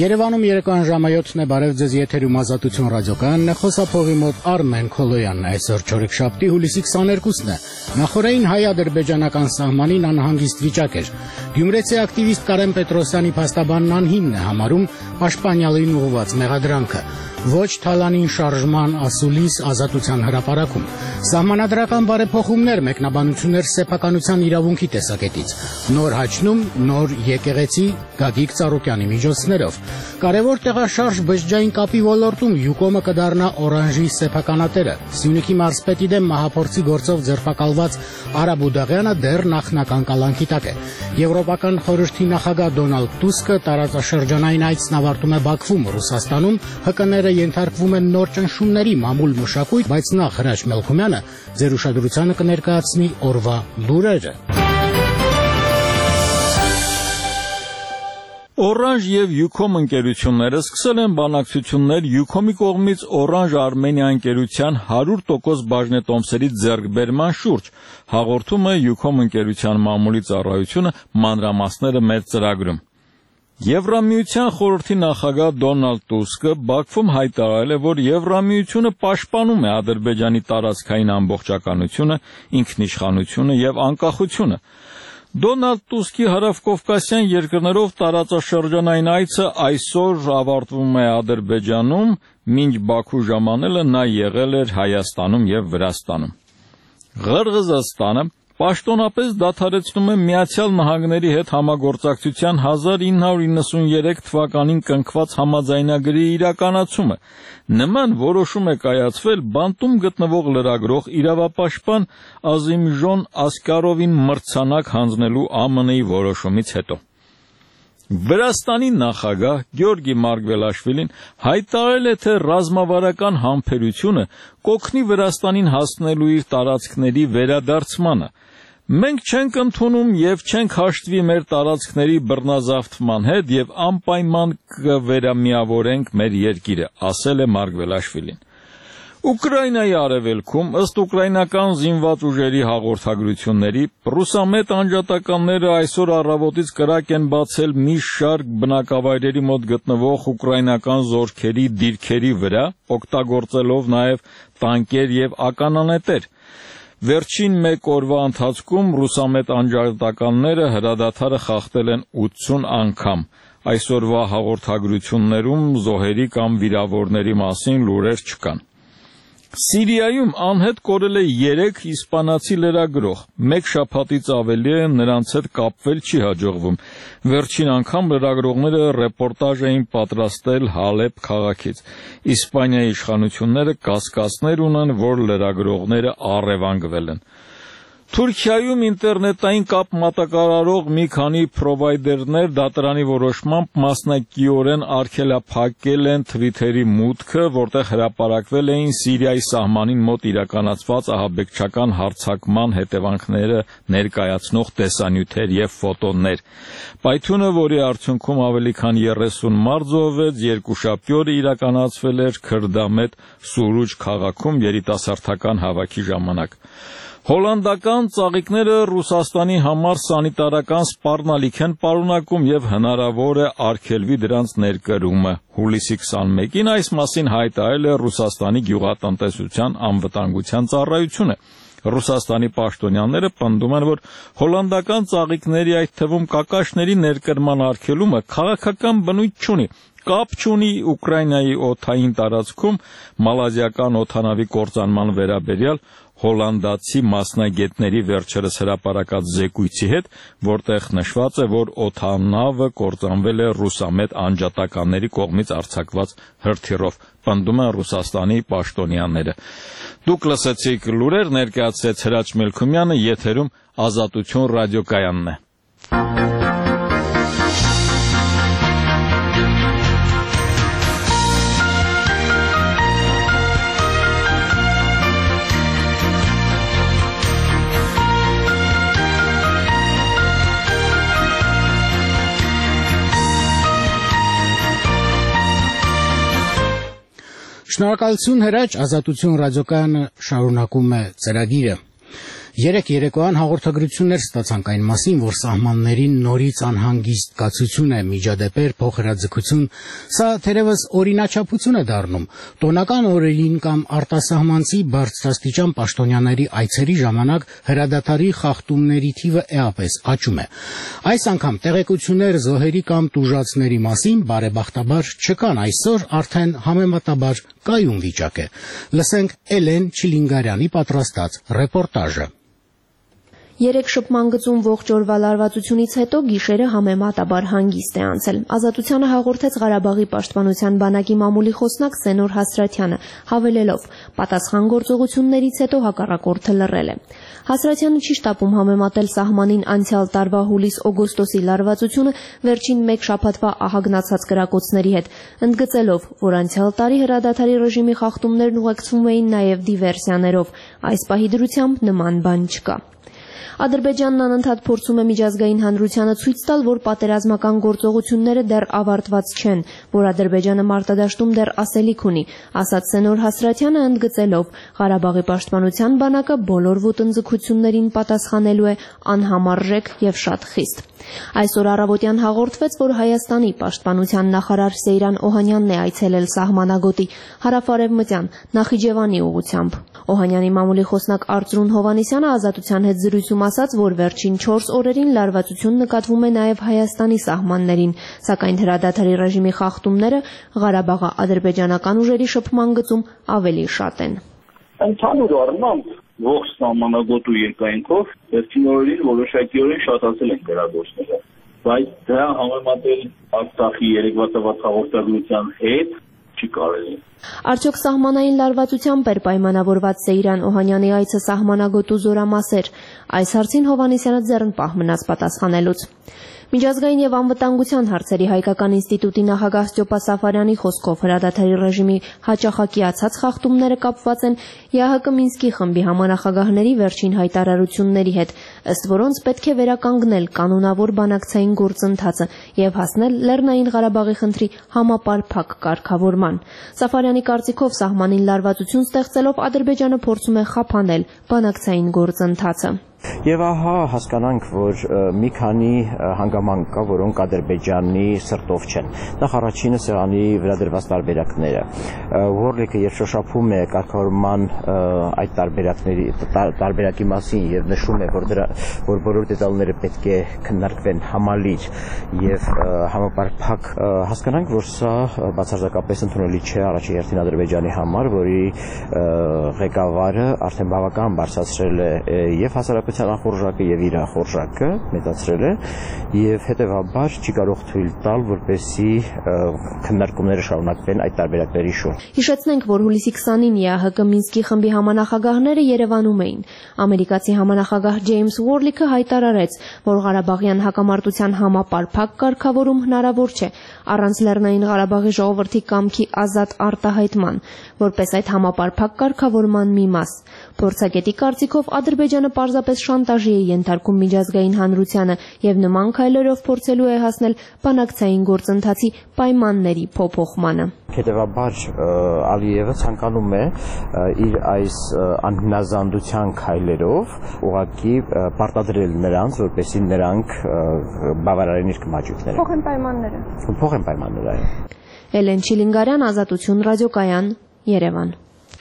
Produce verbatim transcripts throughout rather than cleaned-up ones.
Երևանում երեկոյան ժամը յոթն է, բարև ձեզ, եթերում Ազատություն ռադիոկայանն է, խոսափողի մոտ Արմեն Քոլոյանն է, այսօր չորեքշաբթի հուլիսի քսաներկուսն է, նախօրեին հայ-ադրբեջանական սահմանին անհանգիստ վիճակ էր, գյումրեցի ակտիվիստ Կարեն Պետրոսյանի փաստաբանն անհիմն է համարում պաշտպանյալին ուղղված մեղադրանքը, ոչ թալանին շարժման ասուլիս Ազատության հրապարակում, սահմանադրական բարեփոխումներ, մեկնաբանություններ սեփականության իրավունքի տեսակետից, նոր հաչնում, նոր եկեղեցի Գագիկ Ծառուկյանի միջոցներով, կարևոր տեղաշարժ բջջային կապի ոլորտում յուկոմը կդառնա օրանժի սեփականատերը, Սյունիքի մարզպետի դեմ մահափորձի գործով ձերբակալված Արա Բուդաղյանը դեռ նախնական կալանքի տակ է, Եվրոպական խորհրդի նախագահ Դոնալդ Տուսկը տարածաշրջանային այցն ավարտում է Բաքվում, Ռուսաստանում ՀԿ-ները ենթարկվում են նոր ճնշումների մամուլ մշակույթ, բայց նախ Հրաչ Մելքումյանը ձեր ուշադրությանը կներկայացնի օրվա լուրերը։ Օրանժ և Յուքոմ ընկերությունները սկսել են բանակցություններ Յուքոմի կողմից Օրանժ Արմենիա ընկերության հարյուր տոկոս բաժնետոմսերի ձեռքբերման շուրջ, հաղորդում է Յուքոմ ընկերության մամուլի ծառայությունը մանրամասները մեր ծրագրում։ Եվրամիության խորհրդի նախագահ Դոնալդ Տուսկը Բաքվում հայտարարել է, որ Եվրամիությունը պաշտպանում է Ադրբեջանի տարածքային ամբողջականությունը, ինքնիշխանությունը և անկախությունը։ Դոնալդ Տուսկի հարավկովկասյան երկրներով տարածաշրջանային այցը այսօր ավարտվում է Ադրբեջանում, մինչ Բաքու ժամանելը նա եղել էր Հայաստանում և Վրաստանում։ Ղրղզստանը պաշտոնապես դադարեցնում է Միացյալ Նահանգների հետ համագործակցության հազար ինը հարյուր իննսուներեք թվականին կնքված համաձայնագրի իրականացումը։ Նման որոշում է կայացվել բանտում գտնվող լրագրող իրավապաշտպան Ազիմժոն Ասկարովին մրցանակ հանձնելու ԱՄՆ-ի որոշումից հետո։ Վրաստանի նախագահ Գյորգի Մարգվելաշվիլին հայտարարել է, թե ռազմավարական համբերությունը կօգնի Վրաստանին հասնելու իր տարածքների վերադարձմանը։ Մենք չենք ընդունում և չենք հաշտվի մեր տարածքների բռնազավթման հետ և անպայման կվերամիավորենք մեր երկիրը, ասել է Մարգվելաշվիլին։ Ուկրաինայի արևելքում, ըստ ուկրաինական զինված ուժերի հաղորդագրությունների, ռուսամետ անջատականները այսօր առավոտից կրակ են բացել մի շարք բնակավայրերի մոտ գտնվող ուկրաինական զորքերի դիրքերի վրա, օգտագործելով նաև տանկեր և ականանետեր։ Վերջին մեկ օրվա ընթացքում ռուսամետ անջատականները հրադադարը խախտել են ութսուն անգամ։ Այսօրվա հաղորդագրություններում զոհերի կամ վիրավորների մասին լուրեր չկան։ Սիրիայում անհետ կորել է երեք իսպանացի լրագրող, մեկ շաբաթից ավելի է նրանց հետ կապվել չի հաջողվում։ Վերջին անգամ լրագրողները ռեպորտաժ էին պատրաստել Հալեբ քաղաքից։ Իսպանիայի իշխանությունները կասկածներ ունեն, որ լրագրողները առևանգվել են։ Թուրքիայում ինտերնետային կապ մատակարարող մի քանի պրովայդերներ դատարանի որոշմամբ մասնակիորեն արգելափակել են Թվիթերի մուտքը, որտեղ հրապարակվել էին Սիրիայի սահմանին մոտ իրականացված ահաբեկչական հարձակման հետևանքները ներկայացնող տեսանյութեր և ֆոտոներ։ Պայթյունը, որի արդյունքում ավելի քան երեսուն մարդ զոհվեց, երկուշաբթի օրը իրականացվել էր Քրդամետ Սուրուջ քաղաքում երիտասարդական հավաքի ժամանակ։ Հոլանդական ծաղիկները Ռուսաստանի համար սանիտարական սպառնալիք են պարունակում և հնարավոր է արգելվի դրանց ներկրումը։ Հուլիսի քսանմեկին այս մասին հայտարարել է Ռուսաստանի գյուղատնտեսության անվտանգության ծառայությունը։ Ռուսաստանի պաշտոնյաները պնդում են, որ հոլանդական ծաղիկների, այդ թվում կակաշների ներկրման արգելումը քաղաքական բնույթ չունի, կապ չունի Ուկրաինայի օդային տարածքում մալազիական օդանավի կործանման վերաբերյալ հոլանդացի մասնագետների վերջերս հրապարակած զեկույցի հետ, որտեղ նշված է, որ օդանավը կործանվել է ռուսամետ անջատականների կողմից արձակված հրթիռով, պնդում են Ռուսաստանի պաշտոնյաները։ Դուք լսեցիք լուրեր, ներկայացրեց Հրաչ Մելքումյանը, եթերում Ազատություն ռադիոկայանն է։ Շնորհակալություն Հրաչ, Ազատություն ռադիոկայանը շարունակում է ծրագիրը։ Երեք երեկոյան հաղորդագրություններ ստացանք այն մասին, որ սահմաններին նորից անհանգիստ կացություն է, միջադեպեր, փոխհրաձգություն, սա թերևս օրինաչափություն է դառնում։ Տոնական օրերին կամ արտասահմանցի բարձրաստիճան պաշտոնյաների այցերի ժամանակ հրադադարի խախտումների թիվը էապես աճում է։ Այս անգամ տեղեկություններ զոհերի կամ տուժածների մասին բարեբախտաբար չկան, այսօր արդեն համեմատաբար կայուն վիճակ է։ Լսենք Էլեն Չիլինգարյանի պատրաստած ռեպորտաժը։ Երեք շփման գծում ողջ օրվա լարվածությունից հետո գիշերը համեմատաբար հանգիստ է անցել։ Ազատությանը հաղորդեց Ղարաբաղի պաշտպանության բանակի մամուլի խոսնակ Սենոր Հասրաթյանը, հավելելով. պատասխան գործողություններից հետո հակառակորդը լռել է։ Հասրաթյանը չի շտապում համեմատել սահմանին անցյալ տարվա հուլիս-օգոստոսի լարվածությունը վերջին մեկ շաբաթվա ահագնացած կրակոցների հետ, ընդգծելով, որ անցյալ տարի հրադադարի ռեժիմի խախտումներն ուղեկցվում էին նաև դիվերսիաներով։ Այս պահի դրությամբ նման բան չկա։ Ադրբեջանն անընդհատ փորձում է միջազգային հանրությանը ցույց տալ, որ պատերազմական գործողությունները դեռ ավարտված չեն, որ Ադրբեջանը մարտադաշտում դեռ ասելիք ունի, ասաց Սենոր Հասրաթյանը, ընդգծելով. Ղարաբաղի պաշտպանության բանակը բոլոր ոտնձգություններին պատասխանելու է անհամարժեք եւ շատ խիստ։ Այսօր առավոտյան հաղորդվեց, որ Հայաստանի պաշտպանության նախարար Սեյրան Օհանյանն է այցելել սահմանագոտի հարավարևմտյան Նախիջևանի ուղղությամբ։ Օհանյանի մամուլի խոսնակ Արծրուն Հովանեսյանը Ազատության հետ զրույցում ասաց, որ վերջին չորս օրերին լարվածություն նկատվում է նաև Հայաստանի սահմաններին, սակայն հրադադարի ռեժիմի խախտումները Ղարաբաղի ադրբեջանական ուժերի շփման գծում ավելի շատ են։ Ընդհանուր առմամբ ողջ սահմանագոտու երկայնքով վերջին օրերին որոշակիորեն շատացել են գրագործները, բայց դա համեմատել Արցախի երեկվա տված հաղորդագրության հետ չի կարելի։ Արդյոք սահմանային լարվածությամբ էր պայմանավորված Սեյրան Օհանյանի այցը սահմանագոտու զորամասեր։ Այս հարցին Հովանեսյանը ձեռնպահ մնաց պատասխանելուց։ Միջազգային եւ անվտանգության հարցերի հայկական ինստիտուտի նախագահ Ստյոպա Սաֆարյանի խոսքով հրադադարի ռեժիմի հաճախակիացած խախտումները կապված են ԵԱՀԿ Մինսկի խմբի համանախագահների վերջին հայտարարությունների հետ, ըստ որոնց պետք է վերականգնել կանոնավոր բանակցային գործընթացը եւ հասնել Լեռնային Ղարաբաղի խնդրի համապարփակ կարգավորման։ Սաֆարյանի կարծիքով սահմանին լարվածություն ստեղծելով Ադրբեջանը փորձում է խափանել բանակցային գործընթացը։ Եվ ահա հասկանանք, որ մի քանի հանգամանք կա, որոնք Ադրբեջանի սրտով չեն։ Նախ առաջինը սեղանի վրա դրված տարբերակները։ Որլիկը երբ շոշափում է կարգավորման այդ տարբերակների տարբերակի մասին եւ նշում է, որ դրա որ բոլոր դետալները պետք է քննարկվեն համալիր եւ համապարփակ, հասկանանք, որ սա բացարձակապես ընդունելի չէ առաջին հերթին Ադրբեջանի համար, որի ղեկավարը արդեն բավական բարձրացրել է եւ հասարակության անխորժակը եւ իր անխորժակը մեծացրել է եւ հետեւաբար չի կարող թույլ տալ, որպեսզի քննարկումները շարունակվեն այդ տարբերակների շուրջ։ Հիշեցնենք, որ հուլիսի քսանին ԵԱՀԿ Մինսկի խմբի համանախագահները Երևանում էին։ Ամերիկացի համանախագահ Ջեյմս Ուորլիքը հայտարարեց, որ Ղարաբաղյան հակամարտության համապարփակ կարգավորում հնարավոր չէ առանց Լեռնային Ղարաբաղի ժողովրդի կամքի ազատ արտահայտման, որպես այդ համապարփակ կարգավորման մի մաս։ Փորձագետի կարծիքով Ադրբեջանը պարզապես շանտաժի է ենթարկում միջազգային հանրությանը եւ նման քայլերով փորձելու է հասնել բանակցային գործընթացի պայմանների փոփոխմանը։ Հետևաբար Ալիևը ցանկանում է իր այս անհնազանդության քայլերով ուղղակի պարտադրել նրանց, որպեսզի նրանք բավարարեն իր կմաճույքները։ Փոխեն պայմանները։ Փոխեն պայմանները։ Էլեն Չիլինգարյան, Ազատություն ռադիոկայան, Երևան։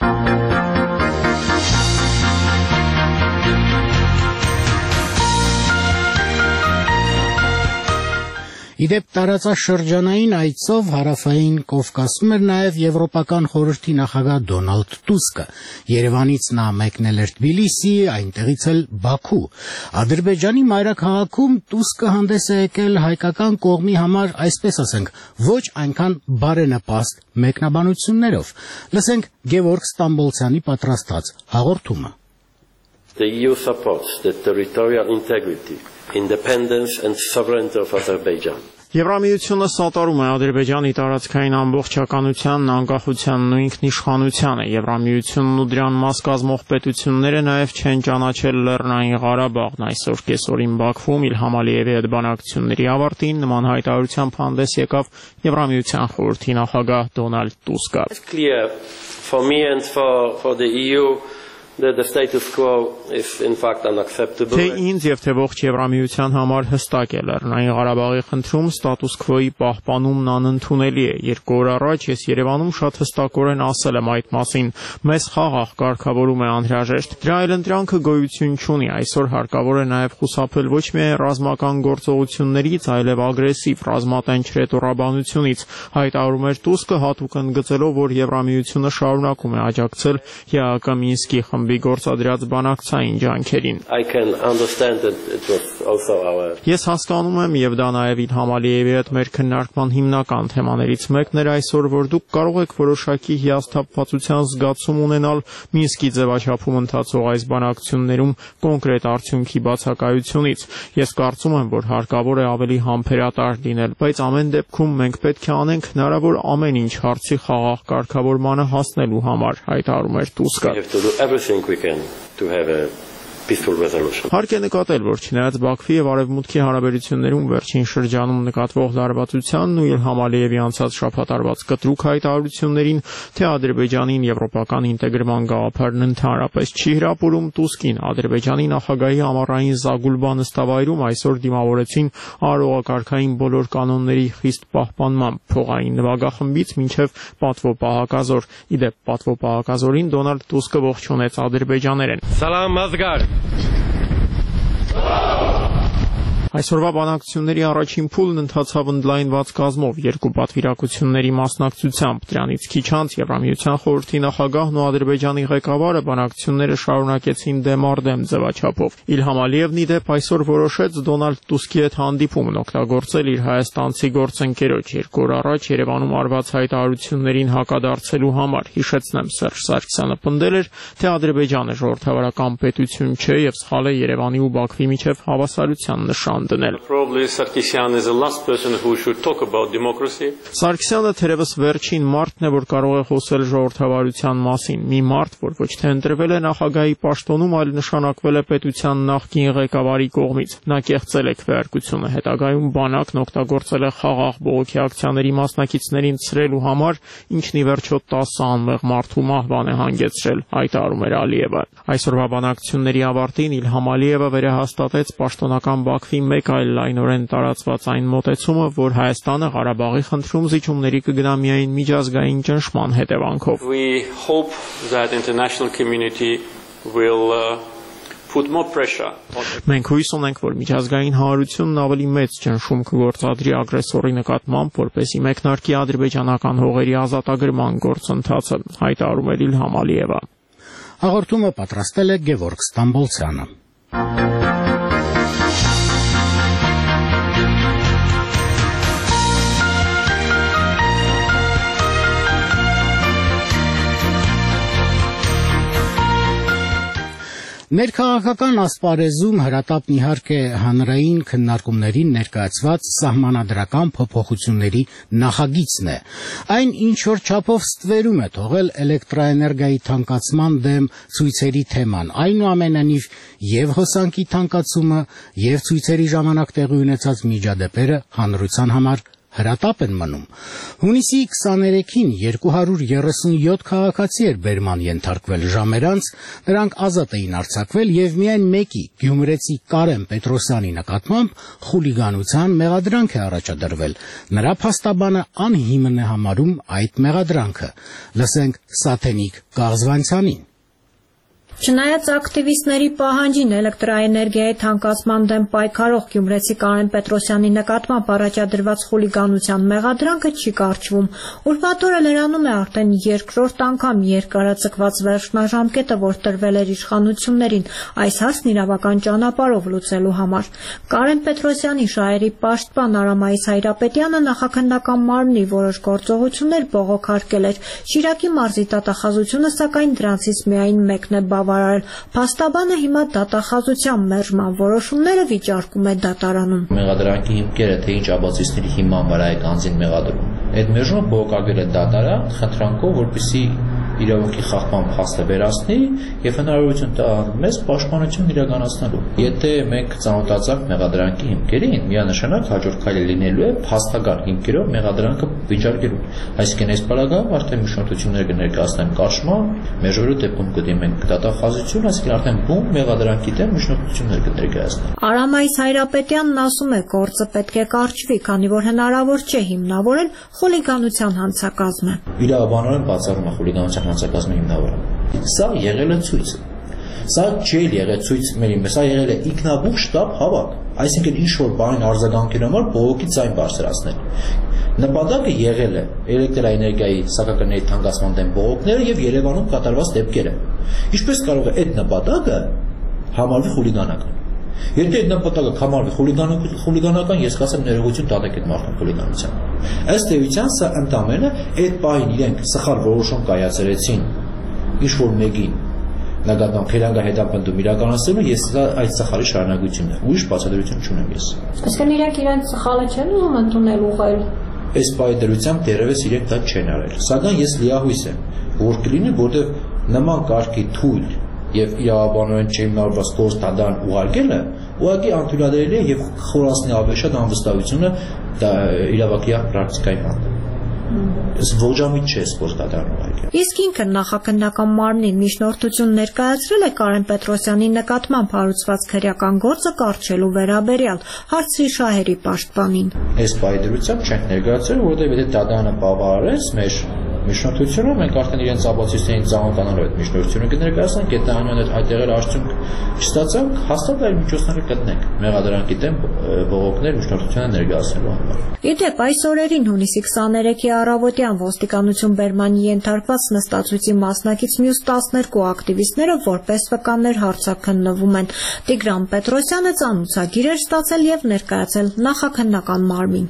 Իդեպ տարածաշրջանային այցով հարավային Կովկասում էր նաև Եվրոպական խորհրդի նախագահ Դոնալդ Տուսկը։ Երևանից նա մեկնել էր Թբիլիսի, այնտեղից էլ Բաքու։ Ադրբեջանի մայրաքաղաքում Տուսկը հանդես է եկել հայկական կողմի համար, այսպես ասենք, ոչ այնքան բարենպաստ մեկնաբանություններով։ Լսենք Գևորգ Ստամբոլցյանի պատրաստած հաղորդումը։ The E U supports the territorial integrity, independence and sovereignty of Azerbaijan. Եվրամիությունը սատարում է Ադրբեջանի տարածքային ամբողջականությանն, անկախությանն ու ինքնիշխանությանը։ Եվրամիությունն ու դրան մաս կազմող պետությունները նաև չեն ճանաչել Լեռնային Ղարաբաղն։ Այսօր կեսօրին Բաքվում Իլհամ Ալիևի հետ բանակցությունների ավարտին նման հայտարարությամբ հանդես եկավ Եվրամիության խորհրդի նախագահ Դոնալդ Տուսկը։ It's clear for me and for for the E U that the status quo is in fact unacceptable. Թե ինձ եւ թե ողջ Եվրամիության համար հստակ է Լեռնային Ղարաբաղի խնդրում ստատուս քվոյի պահպանումն անընդունելի է։ Երկու օր առաջ ես Երևանում շատ հստակորեն ասել եմ այդ մասին։ Մեզ խաղաղ կարգավորում է անհրաժեշտ։ Դրա այլընտրանքը գոյություն չունի։ Այսօր հարկավոր է նաեւ խուսափել ոչ միայն ռազմական գործողություններից, այլև ագրեսիվ ռազմատենչ ռետորաբանությունից։ Հայտարարում էր Տուսկը հատուկ ընդգծելով, որ Եվրամիությունը շարունակում է աջակցել ԵԱՀԿ Մինսկի խմբի գործադրած բանակցային ջանքերին։ I can understand that it was also our Ես հասկանում եմ եւ դա նաեւ Իլհամ Ալիևի հետ մեր քննարկման հիմնական թեմաներից մեկն էր այսօր, որ դուք կարող եք որոշակի հիասթափվածության զգացում ունենալ Մինսկի ձևաչափում ընթացող այս բանակցություններում կոնկրետ արդյունքի բացակայությունից։ Ես կարծում եմ, որ հարկավոր է ավելի համբերատար լինել, բայց ամեն դեպքում մենք պետք է անենք հնարավոր ամեն ինչ հարցի խաղաղ կարգավորմանը հասնելու համար, հայտարարում էր Տուսկը։ We have to do everything we can to have a peaceful resolution. Հարկ է նկատել, որ չնայած Բաքվի եւ Արևմուտքի հարաբերություններում վերջին շրջանում նկատվող լարվածությանն ու Իլհամ Ալիևի անցած շաբաթ արված կտրուկ հայտարարություններին, թե Ադրբեջանին եվրոպական ինտեգրման գաղափարն ընդհանրապես չի հրապուրում, Տուսկին Ադրբեջանի նախագահի ամառային Զագուլբա նստավայրում այսօր դիմավորեցին արարողակարգային բոլոր կանոնների խիստ պահպանման, փողային նվագախմբից մինչև պատվո պահակազոր։ Իդեպ պատվո պահակազորին Դոնալդ Տուսկը ողջունեց ադրբեջաներեն։ Salam Mazgar. Այսօրվա բանակցությունների առաջին փուլն ընթացավ ընդլայնված կազմով երկու պատվիրակությունների մասնակցությամբ։ Դրանից քիչ անց Եվրամիության խորհրդի նախագահն ու Ադրբեջանի ղեկավարը բանակցությունները շարունակեցին դեմ առ դեմ ձևաչափով։ Իլհամ Ալիևն ի դեպ այսօր որոշեց Դոնալդ Տուսկի հետ հանդիպումն օգտագործել իր հայաստանցի գործընկերոջ երկու օր առաջ Երևանում արված հայտարարություններին հակադարձելու համար։ Հիշեցնեմ, Սերժ Սարգսյանը պնդել էր, թե Ադրբեջանը ժողովրդավարական պետություն չէ եւ սխալ է Երևանի ու Բաքվի միջև հավասարության նշան դնել։ Probably Sarkisyan is the last person who should talk about democracy. Սարգսյանը թերևս վերջին մարդն է, որ կարող է խոսել ժողովրդավարության մասին։ Մի մարդ, որ ոչ թե ընտրվել է նախագահի պաշտոնում, այլ նշանակվել է պետության նախկին ղեկավարի կողմից։ Նա կեղծել է քվեարկությունը, հետագայում բանակն օգտագործել է խաղաղ բողոքի ակցիաների մասնակիցներին ցրելու համար, ինչն ի վերջո տասը անմեղ մարդու մահվան է հանգեցրել, հայտարարում էր Ալիևը։ Այսօրվա բանակցությունների ավարտին Իլհամ Ալիևը վերահաստատեց պաշտոնական Բաքվի մեկ այլ լայնորեն տարածված այն մոտեցումը, որ Հայաստանը Ղարաբաղի խնդրում զիջումների կգնա միայն միջազգային ճնշման հետևանքով։ We hope that international community will uh, put more pressure on the... Մենք հույս ունենք, որ միջազգային հանրությունն ավելի մեծ ճնշում կգործադրի ագրեսորի նկատմամբ, որպեսզի մեկնարկի ադրբեջանական հողերի ազատագրման գործընթացը, հայտարարում էր Իլհամ Ալիևը։ Հաղորդումը պատրաստել է Գևորգ Ստամբոլցյանը։ Ներքաղաքական ասպարեզում հրատապն իհարկե հանրային քննարկումներին ներկայացված սահմանադրական փոփոխությունների նախագիծն է։ Այն ինչ որ չափով ստվերում է թողել էլեկտրաէներգիայի թանկացման դեմ ցույցերի թեման, այնուամենայնիվ եւ հոսանքի թանկացումը եւ ցույցերի ժամանակ տեղի ունեցած միջադեպերը հանրության համար հրատապ են մնում։ Հունիսի քսաներեքին երկու հարյուր երեսունյոթ քաղաքացի էր բերման ենթարկվել ժամեր անց, նրանք ազատ էին արձակվել եւ միայն մեկի գյումրեցի Կարեն Պետրոսյանի նկատմամբ խուլիգանության մեղադրանք է առաջադրվել։ Նրա փաստաբանը անհիմն է համարում այդ մեղադրանքը։ Լսենք Սաթենիկ Գաղզվանցյանին։ Չնայած ակտիվիստների պահանջին էլեկտրաէներգիայի թանկացման դեմ պայքարող գյումրեցի Կարեն Պետրոսյանի նկատմամբ առաջադրված խուլիգանության մեղադրանքը չի կարճվում։ Ուրբաթ օրը լրանում է արդեն երկրորդ անգամ երկարաձգված վերջնաժամկետը, որ տրվել էր իշխանություններին այս հարցն իրավական ճանապարհով լուծելու համար։ Կարեն Պետրոսյանի շահերի պաշտպան Արամայիս Հայրապետյանը նախաքննական մարմնի որոշ գործողություններ բողոքարկել էր։ Շիրակի մարզի դատախազությունը սակայն դրանցից միայն մեկն է բավարարել։ Փաստաբանը հիմա դատախազության մերժման որոշումները վիճարկում է դատարանում։ Մեղադրանքի հիմքերը թե ինչ ապացույցների հիման վրա է կանձին մեղադրում։ Այդ մերժումը բողոքարկել է դատարան խնդրանքով, որպեսզի իրավունքի խախտման փաստը վերացնի եւ հնարավորություն տա մեզ պաշտպանություն իրականացնելու։ Եթե մենք ծանոթացանք մեղադրանքի հիմքերին, միանշանակ հաջորդ քայլը լինելու է փաստական հիմքերով մեղադրանքը վիճարկելու։ Այսինքն այս բaragայում արդեն միջնորդություններ կներկայացնեն կարճման, մեժորը դեպքում կդիմենք դատախազություն, այսինքն արդեն բուն մեղադրանքի դեմ միջնորդություններ կներկայացնեն։ Արամայիս Հայրապետյանն ասում է, գործը պետք է կարճվի, քանի որ հնարավոր չէ հիմնավորել խուլիգանության հանցակազմը։ Իրավաբանորեն բացառում է խուլիգանության հանցակազմը հիմնավորել։ Սա եղել է ցույց։ Սա չէ եղել ցույց մեր իմը, սա եղել է ինքնաբուխ շտապ հավաք, այսինքն ինչ որ բանին արձագանքելու համար բողոքի ձայն բարձրացնել։ Նպատակը եղել է էլեկտրաէներգիայի սակագների թանկացման դեմ բողոքները եւ Երևանում կատարված դեպքերը։ Ինչպես կարող է այդ նպատակը համարվի խուլիգանական։ Եթե այդ նպատակը համարվի խուլիգանական, ես կասեմ ներողություն տալեք այդ մարդուն խուլիգանության։ Ըստ էության սա ընդամենը այդ պահին իրենք սխալ որոշում կայացրեցին ինչ որ մեկին նկատմամբ խելանգահետապնդում իրականացնելու, ես այդ սխալի շարունակությունն է։ Ուրիշ բացատրություն չունեմ ես։ Այսինքն իրենք իրենց սխալը չեն ուզում ընդունել ուղղել։ Այս պայդրությամբ դերևս իրենք դա չեն արել։ Սակայն ես լիահույս եմ, որ կլինի, որտեղ նման կարգի թույլ եւ իրավաբանորեն չհիմնավորված գործ դադարան ուղարկելը ուղղակի անթույլատրելի է եւ խորացնի ավելի շատ անվստահությունը դա իրավական պրակտիկայի հանդեպ։ Ողջամիտ չէ գործ դադարան ուղարկել։ Իսկ ինքը նախաքննական մարմնին միջնորդություն ներկայացրել է Կարեն Պետրոսյանի նկատմամբ հարուցված քրեական գործը կարճելու վերաբերյալ հարցրի շահերի պաշտպանին։ Այս պայդրությամբ չենք ներկայացրել, որովհետեւ եթե դադարանը բավարարեց մեր միջնորդությունը, մենք արդեն իրենց ապացույցներին ծանոթանալու այդ միջնորդությունը կներկայացնենք, եթե անոնդ այդտեղեր արդյունք չստացանք, հաստատ այլ միջոցներ կգտնենք մեղադրանքի դեմ բողոքներ միջնորդությունը ներկայացնելու համար։ Իդեպ այս օրերին հունիսի քսաներեքի առավոտյան ոստիկանություն բերմանի ենթարկված նստածույցի մասնակից մյուս տասներկու ակտիվիստները որպես վկաներ հարցաքննվում են։ Տիգրան Պետրոսյանը ծանուցագիր էր ստացել եւ ներկայացել նախաքննական մարմին։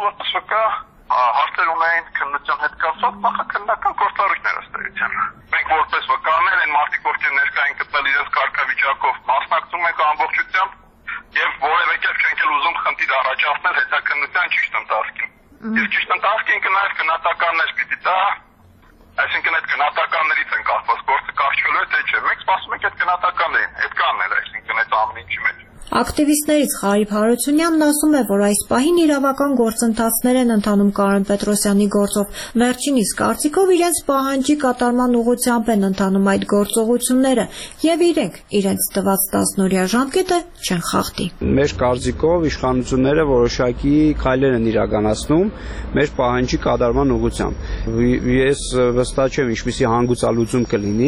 Հարցեր ունեն քննության հետ կապված նախաքննական գործառույթներ ըստ էության։ Մենք որպես վկաներ են մարդիկ, ովքեր ներկա են գտնել իրենց կարգավիճակով, մասնակցում ենք ամբողջությամբ եւ որևէ կերպ չենք ուզում խնդիր առաջացնել հետաքննության ճիշտ ընթացքին։ Եվ ճիշտ ընթացքին կնայած գնահատականներ պիտի տա, այսինքն այդ գնահատականներից են կախված գործը կարճվելու է թե չէ։ Մենք սպասում ենք այդ գնահատականներին, այդ կանն էլ այսինքն այդ ամեն ինչի մեջ։ Ակտիվիստներից Ղարիբ Հարությունյանն ասում է, որ այս պահին իրավական գործընթացներ են ընթանում Կարեն Պետրոսյանի գործով։ Վերջինիս կարծիքով իրենց պահանջի կատարման ուղղությամբ են ընթանում այդ գործողությունները եւ իրենք իրենց տված տասնօրյա ժամկետը չեն խախտի։ Մեր կարծիքով իշխանությունները որոշակի քայլեր են իրականացնում մեր պահանջի կատարման ուղղությամբ։ Ես վստահ չեմ ինչպիսի հանգուցալուծում կլինի։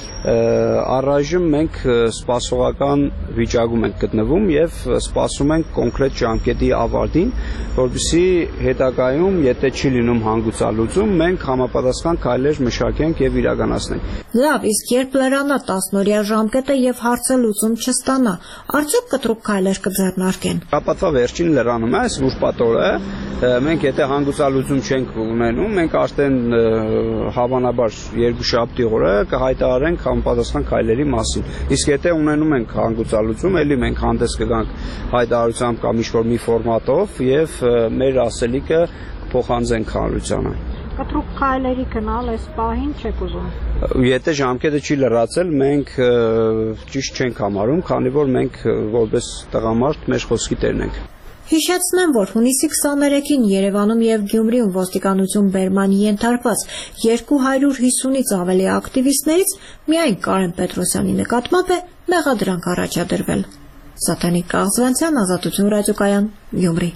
Առայժմ մենք սպասողական վիճակում ենք գտնվում եւ սպասում ենք կոնկրետ ժամկետի ավարտին, որպեսզի հետագայում, եթե չի լինում հանգուցալուծում, մենք համապատասխան քայլեր մշակենք եւ իրականացնենք։ Լավ, իսկ երբ լրանա տասնօրյա ժամկետը եւ հարցը լուծում չստանա, արդյոք կտրուկ քայլեր կձեռնարկեն։ Շաբաթվա վերջին լրանում է, այս ուրբաթօրը մենք եթե հանգուցալուծում չենք ունենում, մենք արդեն հավանաբար երկուշաբթի օրը կհայտարարենք համապատասխան քայլերի մասին։ Իսկ եթե ունենում ենք հանգուցալուծում, ելի մենք հանդես կգանք հայտարարությամբ կամ ինչ-որ մի ֆորմատով եւ մեր ասելիքը փոխանցենք հանրությանը։ Կտրուկ քայլերի գնալ այս պահին չեք ուզում։ Եթե ժամկետը չի լրացել, մենք ճիշտ չենք համարում, քանի որ մենք որպես տղամարդ մեր խոսքի տերն ենք։ Հիշեցնեմ, որ հունիսի քսաներեքին Երևանում եւ Գյումրիում ոստիկանություն բերմանի ենթարկված երկու հարյուր հիսունից ավելի ակտիվիստներից միայն Կարեն Պետրոսյանի նկատմամբ է մեղադրանք առաջադրվել։ Սաթանիկ Կաղզվանցյան, Ազատություն ռադիոկայան, Գյումրի։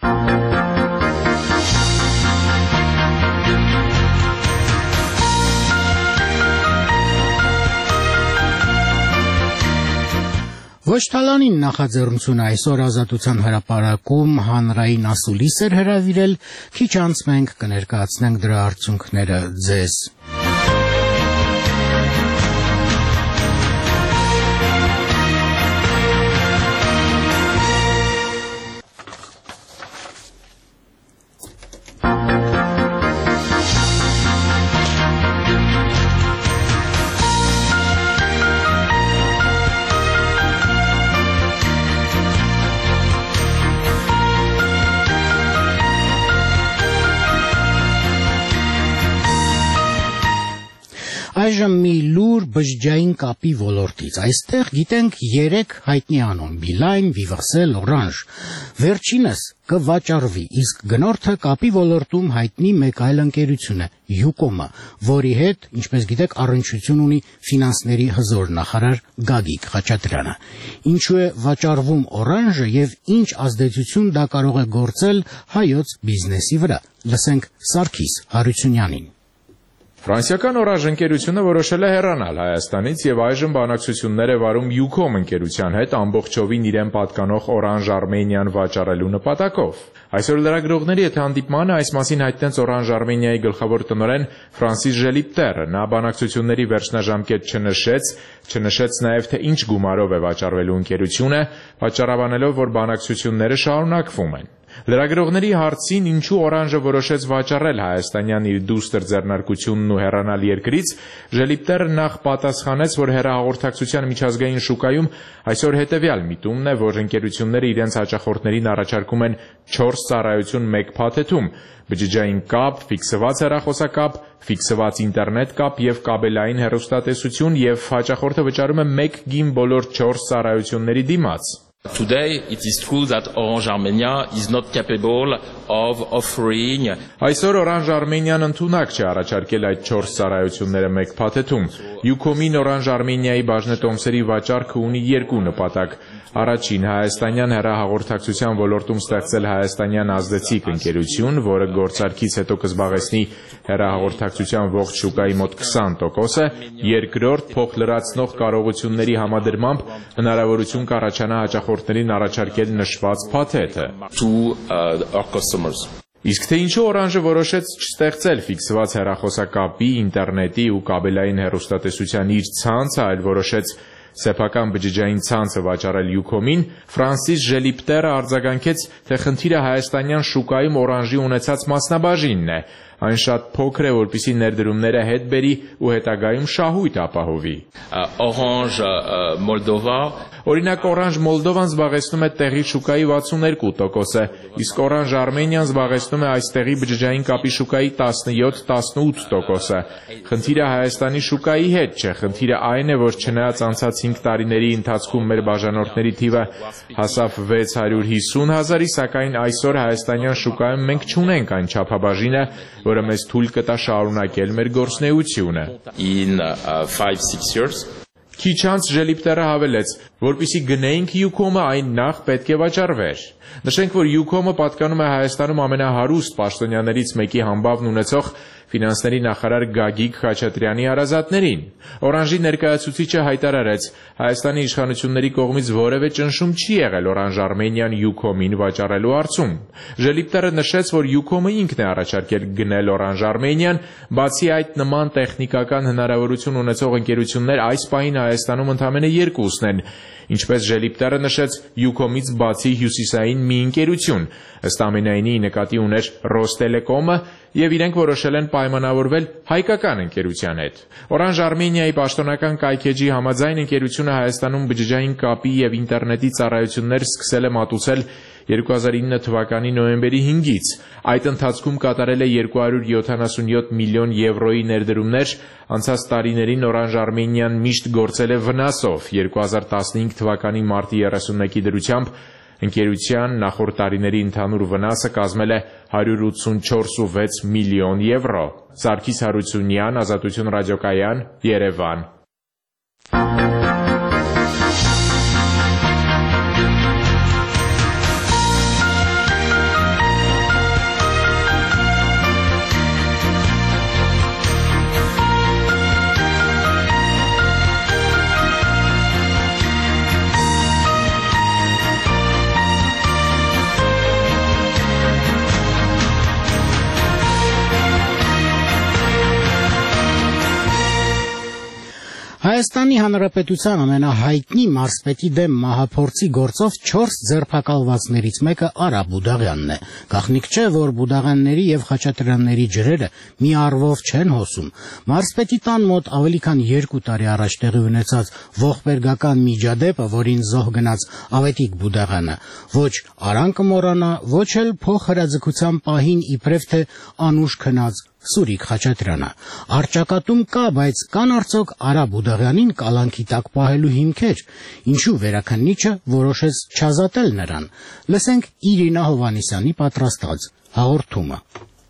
Ոչ Թալանին նախաձեռնությունը այսօր Ազատության հրապարակում հանրային ասուլիս էր հրավիրել, քիչ անց մենք կներկայացնենք դրա արդյունքները ձեզ։ Այժմ մի լուր բջջային կապի ոլորտից։ Այստեղ գիտենք երեք հայտնի անուն՝ Beeline, Vivexel, Orange։ Վերջինս կվաճառվի, իսկ գնորդը կապի ոլորտում հայտնի մեկ այլ ընկերություն է՝ Ucom-ը, որի հետ, ինչպես գիտեք, առնչություն ունի ֆինանսների հզոր նախարար Գագիկ Խաչատրյանը։ Ինչու է վաճառվում Orange-ը եւ ինչ ազդեցություն դա կարող է գործել հայոց բիզնեսի վրա։ Լսենք Սարգիս Հարությունյանին։ Ֆրանսիական Orange ընկերությունը որոշել է հեռանալ Հայաստանից եւ այժմ բանակցություններ է վարում Ucom ընկերության հետ ամբողջովին իրեն պատկանող Orange Armenian վաճառելու նպատակով։ Այսօր լրագրողների հետ հանդիպմանը այս մասին հայտնեց Orange Armenia-ի գլխավոր տնօրեն Ֆրանսիս Ժելիպտերը։ Նա բանակցությունների վերջնաժամկետ չնշեց, չնշեց նաեւ թե ինչ գումարով է վաճառվելու ընկերությունը, պատճառաբանելով, որ բանակցությունները շարունակվում են։ Լրագրողների հարցին ինչու Orange-ը որոշեց վաճառել հայաստանյան իր դուստր ձեռնարկությունն ու հեռանալ երկրից, Ժելիպտերը նախ պատասխանեց, որ հեռահաղորդակցության միջազգային շուկայում այսօր հետևյալ միտումն է, որ ընկերությունները իրենց հաճախորդներին առաջարկում են չորս ծառայություն մեկ փաթեթում՝ բջջային կապ, ֆիքսված հեռախոսակապ, ֆիքսված ինտերնետ կապ եւ կաբելային հեռուստատեսություն եւ հաճախորդը վճարում է մեկ գին բոլոր չորս ծառայությունների դիմաց։ Today it is true that Orange Armenia is not capable of offering. Այսօր Orange Armenian ընդունակ չէ առաջարկել այդ չորս ծառայությունները մեկ փաթեթում։ Ucom-ին Orange Armenia-ի բաժնետոմսերի վաճառքը ունի երկու նպատակ։ Առաջին, հայաստանյան հեռահաղորդակցության ոլորտում ստեղծել հայաստանյան ազդեցիկ ընկերություն, որը գործարքից հետո կզբաղեցնի հեռահաղորդակցության ողջ շուկայի մոտ քսան տոկոսը, երկրորդ, փոխլրացնող կարողությունների համադրմամբ հնարավորություն կառաջանա հաճախորդներին առաջարկել նշված փաթեթը։ Իսկ թե ինչու Orange-ը որոշեց չստեղծել ֆիքսված հեռախոսակապի, ինտերնետի ու կաբելային հեռուստատեսության իր ցանցը, այլ որոշեց սեփական բջջային ցանցը վաճառել Ucom-ին, Ֆրանսիս Ժելիպտերը արձագանքեց, թե խնդիրը հայաստանյան շուկայում Orange-ի ունեցած մասնաբաժինն է։ Այն շատ փոքր է, որպեսզի ներդրումները հետ բերի ու հետագայում շահույթ ապահովի։ Orange Moldova Օրինակ Orange Moldova-ն զբաղեցնում է տեղի շուկայի վաթսուններկու տոկոսը, իսկ Orange Armenia-ն զբաղեցնում է այստեղի բջջային կապի շուկայի տասնյոթ տասնութ տոկոսը։ Խնդիրը Հայաստանի շուկայի հետ չէ, խնդիրը այն է, որ չնայած անցած հինգ տարիների ընթացքում մեր բաժանորդների թիվը հասավ վեց հարյուր հիսուն հազարի, սակայն այսօր հայաստանյան շուկայում մենք չունենք այն չափաբաժինը, որը մեզ թույլ կտա շարունակել մեր գործունեությունը։ In five six years Քիչ անց Ժելիպտերը հավելեց, որպեսզի գնեինք Ucom-ը, այն նախ պետք է վաճառվեր։ Նշենք, որ Ucom-ը պատկանում է Հայաստանում ամենահարուստ պաշտոնյաներից մեկի համբավն ունեցող ֆինանսների նախարար Գագիկ Խաչատրյանի հարազատներին։ Orange-ի ներկայացուցիչը հայտարարեց, Հայաստանի իշխանությունների կողմից որևէ ճնշում չի եղել Orange Armenian Ucom-ին վաճառելու հարցում։ Ժելիպտերը նշեց, որ Ucom-ը ինքն է առաջարկել գնել Orange Armenian, բացի այդ նման տեխնիկական հնարավորություն ունեցող ընկերություններ այս պահին Հայաստանում ընդամենը երկուսն են։ Ինչպես Ժելիպտերը նշեց, Ucom-ից բացի հյուսիսային մի ընկերություն, ըստ ամենայնի նկատի ուներ Ռոստելեկոմը, եւ իրենք որոշել են պայմանավորվել հայկական ընկերության հետ։ Orange Armenia-ի պաշտոնական կայքեջի համաձայն ընկերությունը Հայաստանում բջջային կապի եւ ինտերնետի ծառայություններ սկսել է մատուցել երկու հազար ինը թվականի նոյեմբերի հինգից։ Այդ ընթացքում կատարել է երկու հարյուր յոթանասունյոթ միլիոն եվրոյի ներդրումներ, անցած տարիներին Orange Armenian միշտ գործել է վնասով։ երկու հազար տասնհինգ թվականի մարտի երեսունմեկի դրությամբ ընկերության նախորդ տարիների ընդհանուր վնասը կազմել է հարյուր ութսունչորս կόμμα վեց միլիոն եվրո։ Սարգիս Հարությունյան, Ազատություն ռադիոկայան, Երևան։ Հայաստանի Հանրապետության ամենահայտնի մարզպետի դեմ մահափորձի գործով չորս ձերբակալվածներից մեկը Արա Բուդաղյանն է։ Գաղտնիք չէ, որ Բուդաղյանների եւ Խաչատրյանների ջրերը մի առվով չեն հոսում։ Մարզպետի տան մոտ ավելի քան երկու տարի առաջ տեղի ունեցած ողբերգական միջադեպը, որին զոհ գնաց Ավետիք Բուդաղյանը, ոչ Արան կմոռանա, ոչ էլ փոխհրաձգության պահին իբրև թե անուշ քնած Սուրիկ Խաչատրյանը։ Առճակատում կա, բայց կան արդյոք Արա Բուդաղյանին կալանքի տակ պահելու հիմքեր, ինչու վերաքննիչը որոշեց չազատել նրան։ Լսենք Իրինա Հովանեսյանի պատրաստած հաղորդումը։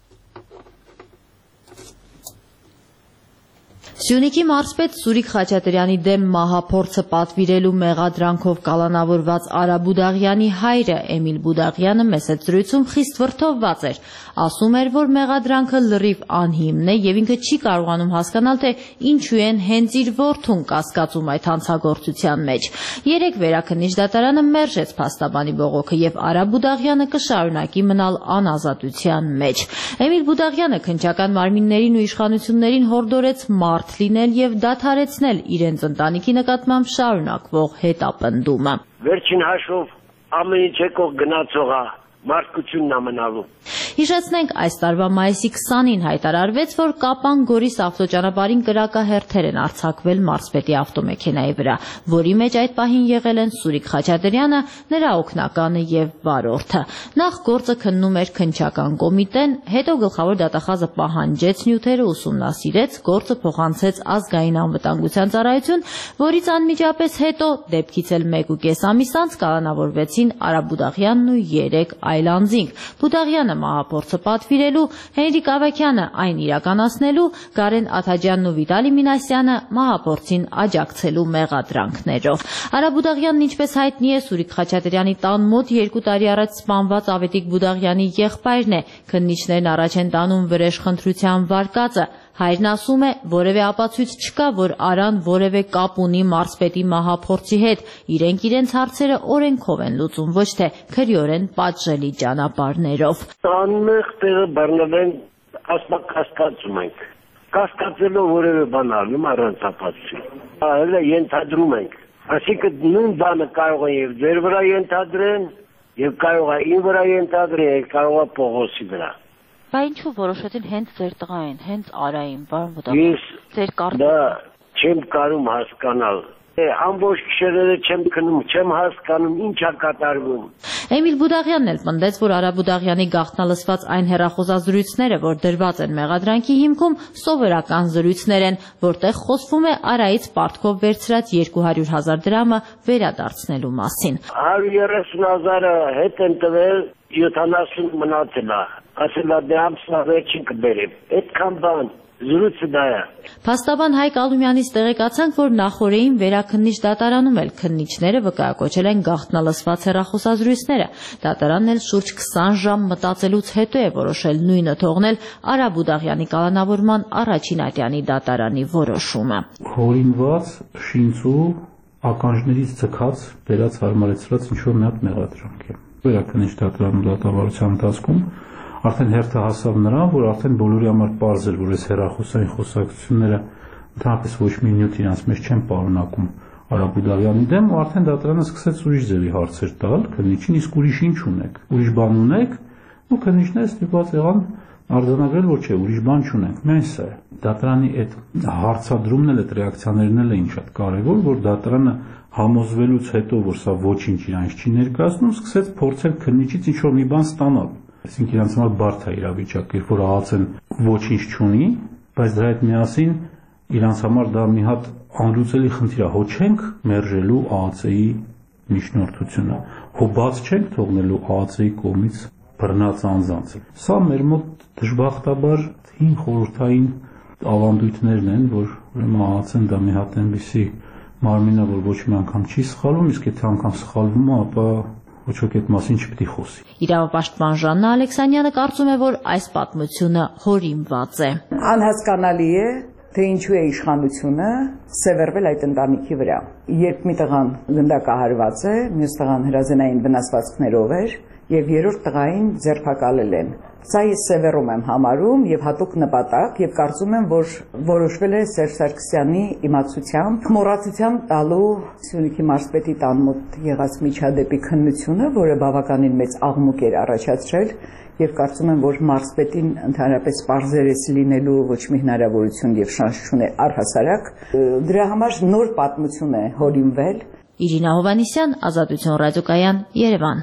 Սյունիքի մարզպետ Սուրիկ Խաչատրյանի դեմ մահափորձը պատվիրելու մեղադրանքով կալանավորված Արա Բուդաղյանի հայրը Էմիլ Բուդաղյանը մեծ զրույցում խիստ վրդովված էր, ասում էր, որ մեղադրանքը լրիվ անհիմն է եւ ինքը չի կարողանում հասկանալ, թե ինչու են հենց իր որդուն կասկածում այդ հանցագործության մեջ։ Երեք վերաքննիչ դատարանը մերժեց փաստաբանի բողոքը եւ Արա Բուդաղյանը կշարունակի մնալ անազատության մեջ։ Էմիլ Բուդաղյանը քննչական մարմիններին ու իշխանություններին հորդորեց մարդ լինել եւ դադարեցնել իրենց ընտանիքի նկատմամբ շարունակվող հետապնդումը։ Վերջին հաշվով ամեն ինչ եկող գնացողա մարդկությունն ամենալու։ Հիշեցնենք, այս տարվա մայիսի քսանին հայտարարվեց, որ Կապան-Գորիս ավտոճանապարհին կրակահերթեր են արձակվել մարզպետի ավտոմեքենայի վրա, որի մեջ այդ պահին եղել են Սուրիկ Խաչատրյանը, նրա օգնականը եւ վարորդը։ Նախ գործը քննում էր քննչական կոմիտեն, հետո գլխավոր դատախազը պահանջեց նյութերը, ուսումնասիրեց, գործը փոխանցեց ազգային անվտանգության ծառայություն, որից անմիջապես հետո դեպքից էլ մեկ ու կես ամիս անց կալանավորվեցին Արա Բուդաղյանն ու երեք այլ անձինք։ Բուդաղյանը մահափորձը պատվիրելու, Հենրիկ Ավագյանը այն իրականացնելու, Կարեն Աթաջյանն ու Վիտալի Մինասյանը մահափորձին աջակցելու մեղադրանքներով։ Արա Բուդաղյանն, ինչպես հայտնի է, Սուրիկ Խաչատրյանի տան մոտ երկու տարի առաջ սպանված Ավետիք Բուդաղյանի եղբայրն է։ Քննիչներն առաջ են տանում վրեժխնդրության վարկածը։ Հայրն ասում է, որևէ ապացույց չկա, որ Արան որևէ կապ ունի մարզպետի մահափորձի հետ։ Իրենք իրենց հարցերը օրենքով են լուծում, ոչ թե քրեորեն պատժելի ճանապարհներով։ Անմեղ տեղը բռնվեն, ասма կասկածում ենք։ Կասկածելով որևէ բան անում առանց ապացույցի։ Հələ ենթադրում ենք։ Այսինքն նույն բանը կարող է եւ ձեր վրա ենթադրեն, եւ կարող է ին վրա ենթադրեն, եւ կարող է Պողոսի վրա։ Բա ինչու որոշեցին հենց ձեր տղային, հենց Արային, պարոն Բուդաղյան։ Ես ձեր կարծիքը դա չեմ կարող հասկանալ։ Ամբողջ քշերերը չեմ քնում, չեմ հասկանում ինչա կատարվում։ Էմիլ Բուդաղյանն էլ պնդեց, որ Արա Բուդաղյանի գաղտնալսված այն հեռախոսազրույցները, որ դրված են մեղադրանքի հիմքում, սովորական զրույցներ են, որտեղ խոսվում է Արայից պարտքով վերցրած երկու հարյուր հազար դրամը վերադարձնելու մասին։ հարյուր երեսուն հազարը հետ են տվել, յոթանասուն մնացել է։ Ասել է դե ամսվա վերջին կբերեմ։ Այդքան բան զրույցը դա է։ Փաստաբան Հայկ Ալումյանից տեղեկացանք, որ նախորդին վերաքննիչ դատարանում էլ քննիչները վկայակոչել են գաղտնալսված հեռախոսազրույցները։ Դատարանն էլ շուրջ քսան ժամ մտածելուց հետո է որոշել նույնը թողնել Արա Բուդաղյանի կալանավորման առաջին ատյանի դատարանի որոշումը։ Հորինված շինծու ականջներից ցկած վերած հարմարեցրած ինչ-որ մի հատ մեղադրանք է։ Վերաքննիչ դատարանում դատավարության ընթացքում արդեն հերթը հասավ նրան, որ արդեն բոլորի համար պարզ էր, որ այս հեռախոսային խոսակցությունները ընդհանրապես ոչ մի նյութ իրանց մեջ չեն պարունակում Արա Բուդաղյանի դեմ, ու արդեն դատարանը սկսեց ուրիշ ձևի հարցեր տալ քննիչին, իսկ ուրիշ ինչ ունեք, ուրիշ բան ունեք, ու քննիչները ստիպված եղան արձանագրել, որ չէ, ուրիշ բան չունենք, միայն սա է։ Դատարանի այդ հարցադրումն էլ, այդ ռեակցիաներն էլ էին շատ կարևոր, որ դատարանը համոզվելուց հետո, որ սա ոչինչ իրանց չի ներկայացնում, սկսեց փորձել քննիչից ինչ-որ մի բան ստանալ։ Այսինքն իրանց համար բարդ է իրավիճակ, երբ որ ԱԱՑ-ն ոչինչ չունի, բայց դրա հետ միասին իրանց համար դա մի հատ անլուծելի խնդիր է, հո չենք մերժելու ԱԱՑ-ի միջնորդությունը, հո բաց չենք թողնելու ԱԱՑ-ի կողմից բռնած անձանց։ Սա մեր մոտ դժբախտաբար հին խորհրդային ավանդույթներն են, որ ուրեմն ԱԱՑ-ն դա մի հատ այնպիսի մարմին է, որ ոչ մի անգամ չի սխալվում, իսկ եթե անգամ սխալվում է, ապա ոչ ոք այդ մասին չպետք է խոսի։ Իրավապաշտպան Ժաննա Ալեքսանյանը կարծում է, որ այս պատմությունը հորինված է։ Անհասկանալի է, թե ինչու է իշխանությունը սևեռվել այդ ընտանիքի վրա։ Երբ մի տղան գնդակահարված է, մյուս տղան հրազենային վնասվածքներով էր, եւ երրորդ տղային ձերբակալել են։ Սա ես սևեռում եմ համարում եւ հատուկ նպատակ եւ կարծում եմ, որ որոշվել է Սերժ Սարգսյանի իմացությամբ մոռացության տալու Սյունիքի մարզպետի տան մոտ եղած միջադեպի քննությունը, որը բավականին մեծ աղմուկ էր առաջացրել եւ կարծում եմ, որ մարզպետին ընդհանրապես պարզերես լինելու ոչ մի հնարավորություն եւ շանս չունի առհասարակ։ Դրա համար նոր պատմություն է հորինվել։ Իրինա Հովանեսյան, Ազատություն ռադիոկայան, Երևան։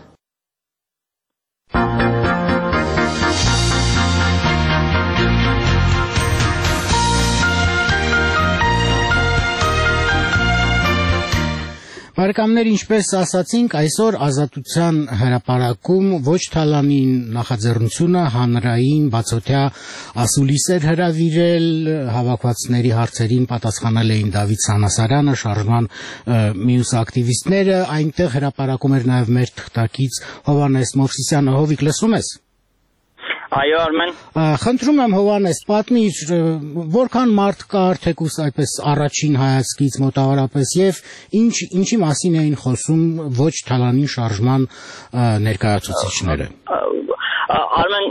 Բարեկամներ, ինչպես ասացինք, այսօր Ազատության հրապարակում ոչ թալանին նախաձեռնությունը հանրային բացօթյա ասուլիսեր հրավիրել, հավաքվածների հարցերին պատասխանել էին Դավիթ Սանասարյանը, շարժման մյուս ակտիվիստները, այնտեղ հրապարակում էր նաև մեր թղթակից Հովհաննես Մովսիսյանը։ Հովիկ, լսում ես։ Այո, Արմեն։ Խնդրում եմ Հովհաննես, պատմիր, որքան մարդ կար, թեկուզ այդպես առաջին հայացքից մոտավորապես, եւ ինչ ինչի մասին էին խոսում ոչ թալանի շարժման ներկայացուցիչները։ Արմեն,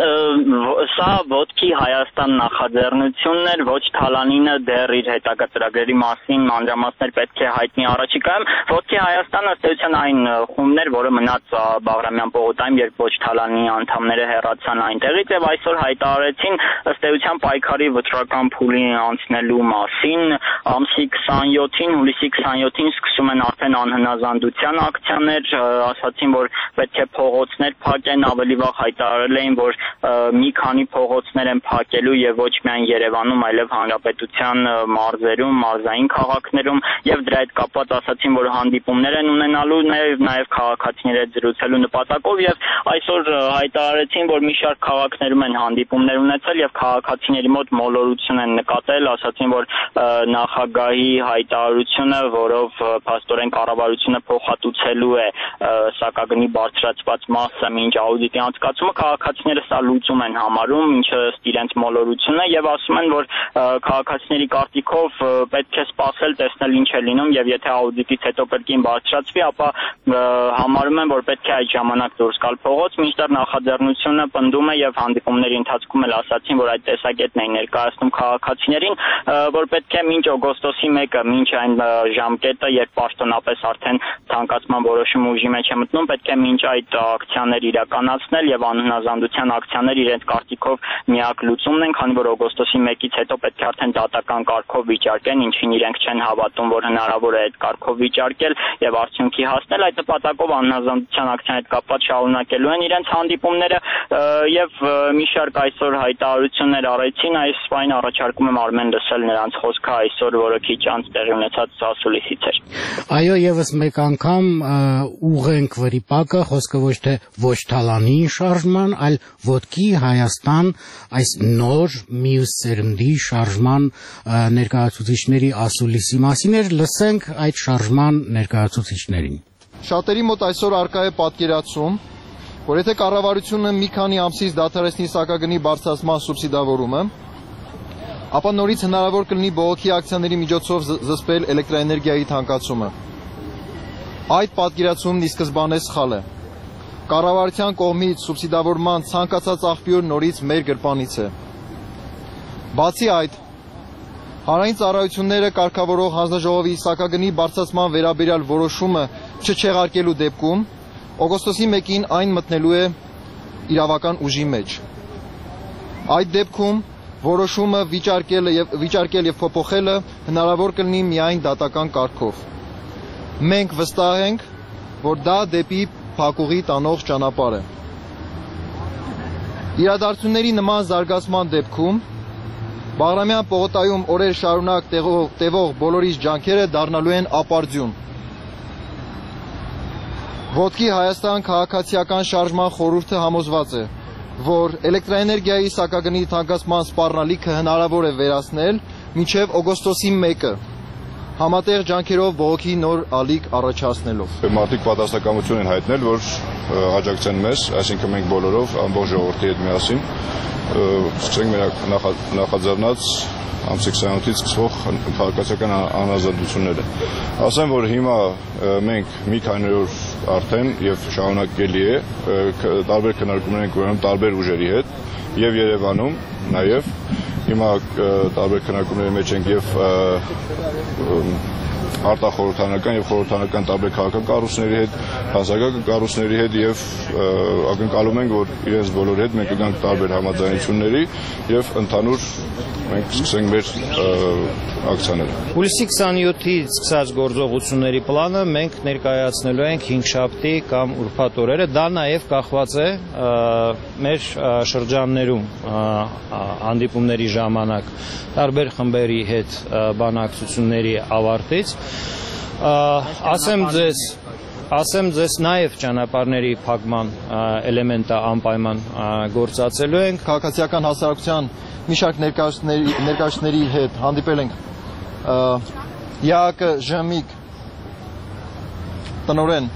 սա ոտքի Հայաստան նախաձեռնությունն էր, ոչ թալանինը դեռ իր հետագա ծրագրերի մասին մանրամասներ պետք է հայտնի առաջիկայում։ Ոտքի Հայաստանը ըստ էության այն խումբն էր, որը մնաց Բաղրամյան պողոտայում, երբ ոչ թալանի անդամները հեռացան այնտեղից եւ այսօր հայտարարեցին ըստ էության պայքարի վճռական փուլի անցնելու մասին։ Ամսի քսանյոթին, հուլիսի քսանյոթին սկսում են արդեն անհնազանդության ակցիաներ, ասացին, որ պետք է փողոցներ փակեն, ավելի վաղ հայտարարել էին, որ մի քանի փողոցներ են փակելու եւ ոչ միայն Երևանում, այլև հանրապետության մարզերում, մարզային քաղաքներում եւ դրա հետ կապված ասացին, որ հանդիպումներ են ունենալու նաեւ նաեւ քաղաքացիների հետ զրուցելու նպատակով եւ այսօր հայտարարեցին, որ մի շարք քաղաքներում են հանդիպումներ ունեցել եւ քաղաքացիների մոտ մոլորություն են նկատել, ասացին, որ նախագահի հայտարարությունը, որով փաստորեն կառավարությունը փոխհատուցելու է սակագնի բարձրացված մասը մինչ աուդիտի անցկացումը, քաղաքացիները սա լուծում են համարում, ինչը ըստ իրենց մոլորությունը եւ ասում են, որ քաղաքացիների կարծիքով պետք է սպասել, տեսնել ինչ է լինում եւ եթե աուդիտից հետո կրկին բարձրացվի, ապա համարում են, որ պետք է այդ ժամանակ դուրս գալ փողոց, մինչդեռ նախաձեռնությունը պնդում է եւ հանդիպումների ընթացքում էլ ասացին, որ այդ տեսակետն էին ներկայացնում քաղաքացիներին, որ պետք է մինչ օգոստոսի մեկը, մինչ այն ժամկետը, երբ պաշտոնապես արդեն ցանկացման որոշումը ուժի մեջ է մտնում, պետք է մինչ այդ ակցիաներ իրականացնել եւ անհնազանդության ակցիաներ իրենց կարծիքով միակ լուծումն են, քանի որ օգոստոսի մեկից հետո պետք է արդեն դատական կարգով վիճարկեն, ինչին իրենք չեն հավատում, որ հնարավոր է այդ կարգով վիճարկել եւ արդյունքի հասնել։ Այդ նպատակով անհնազանդության ակցիան հետ կապված շարունակելու են իրենց հանդիպումները եւ մի շարք այսօր հայտարարություններ արեցին, այս բանը առաջարկում եմ Արմեն լսել նրանց խոսքը այսօր, որը քիչ անց տեղի ունեցած ասուլիսից էր։ Այո, եւս մեկ անգամ ուղենք վրիպակը, խոսքը ոչ թե ոչ թալանի շարժման, այլ ոտքի Հայաստան այս նոր մյուս սերնդի շարժման ներկայացուցիչների ասուլիսի մասին էր, լսենք այդ շարժման ներկայացուցիչներին։ Շատերի մոտ այսօր արկա է պատկերացում, որ եթե կառավարությունը մի քանի ամսից դադարեցնի սակագնի բարձրացման սուբսիդավորումը, ապա նորից հնարավոր կլինի բողոքի ակցիաների միջոցով զսպել էլեկտրաէներգիայի թանկացումը։ Այդ պատկերացումն ի սկզբանե սխալ է։ Կառավարության կողմից սուբսիդավորման ցանկացած աղբյուր նորից մեր գրպանից է։ Բացի այդ, հանրային ծառայությունները կարգավորող հանձնաժողովի սակագնի բարձրացման վերաբերյալ որոշումը չչեղարկելու դեպքում օգոստոսի մեկին այն մտնելու է իրավական ուժի մեջ։ Այդ դեպքում որոշումը վիճարկել եւ վիճարկել եւ փոփոխելը հնարավոր կլինի միայն դատական կարգով։ Մենք վստահ ենք, որ դա դեպի փակուղի տանող ճանապարհ է։ Իրադարձությունների նման զարգացման դեպքում Բաղրամյան պողոտայում օրեր շարունակ տևող բոլորիս ջանքերը դառնալու են ապարդյուն։ Ոտքի Հայաստան քաղաքացիական շարժման խորհուրդը համոզված է, որ էլեկտրաէներգիայի սակագնի թանկացման սպառնալիքը հնարավոր է վերացնել մինչև օգոստոսի մեկը, համատեղ ջանքերով բողոքի նոր ալիք առաջացնելով։ Մարդիկ պատասխանատվություն են հայտնել, որ աջակցեն մեզ, այսինքն մենք բոլորով ամբողջ ժողովրդի հետ միասին սկսենք մեր նախաձեռնած ամսի քսանյոթից սկսվող քաղաքացիական անհնազանդությունները։ Ասեմ, որ հիմա մենք մի քանի օր արդեն եւ շարունակելի է տարբեր քննարկումներ ենք ունենում տարբեր ուժերի հետ եւ Երևանում նաեւ հիմա տարբեր քննարկումների մեջ ենք եւ արտախորհրդանական եւ խորհրդանական տարբեր քաղաքական կառույցների հետ, հասարակական կառույցների հետ եւ ակնկալում ենք, որ իրենց բոլորի հետ մենք կգանք տարբեր համաձայնությունների եւ ընդհանուր մենք սկսենք մեր ակցիաները։ Հուլիսի քսանյոթից սկսած գործողությունների պլանը մենք ներկայացնելու ենք հինգշաբթի կամ ուրբաթ օրերը, դա նաեւ կախված է մեր շրջաններում հանդիպումների ժամանակ տարբեր խմբերի հետ բանակցությունների ավարտից ասեմ ձեզ ասեմ ձեզ նաև ճանապարհների փակման էլեմենտը անպայման գործածելու ենք քաղաքացիական հասարակության մի շարք ներկայացուցիչների ներկայացուցիչների հետ հանդիպել ենք ԵԱԿ ԺՄԻԿ տնօրեն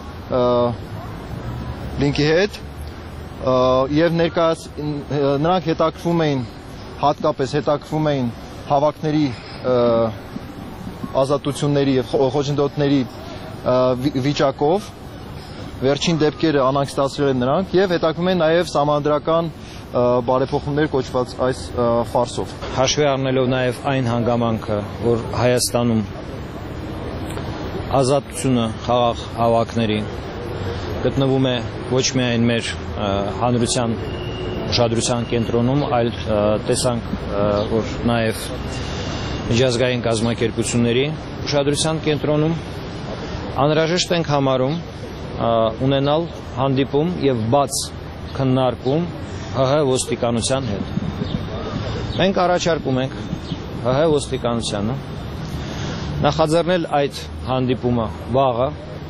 լինքի հետ եւ ներկայաց նրանք հետաքրվում էին հատկապես հետաքրվում էին հավաքների ազատությունների եւ խոչընդոտների վիճակով վերջին դեպքերը անհանգստացրել են նրանք եւ հետաքրում են նաեւ համանդրական բարեփոխումներ կոչված այս ֆարսով հաշվի առնելով նաեւ այն հանգամանքը որ Հայաստանում ազատությունը խաղաղ հավաքների գտնվում է ոչ միայն մեր հանրության ուշադրության կենտրոնում այլ տեսանք որ նաեւ միջազգային կազմակերպությունների ուշադրության կենտրոնում անհրաժեշտ ենք համարում ունենալ հանդիպում եւ բաց քննարկում ՀՀ ոստիկանության հետ։ Մենք առաջարկում ենք ՀՀ ոստիկանությանը նախաձեռնել այդ հանդիպումը վաղը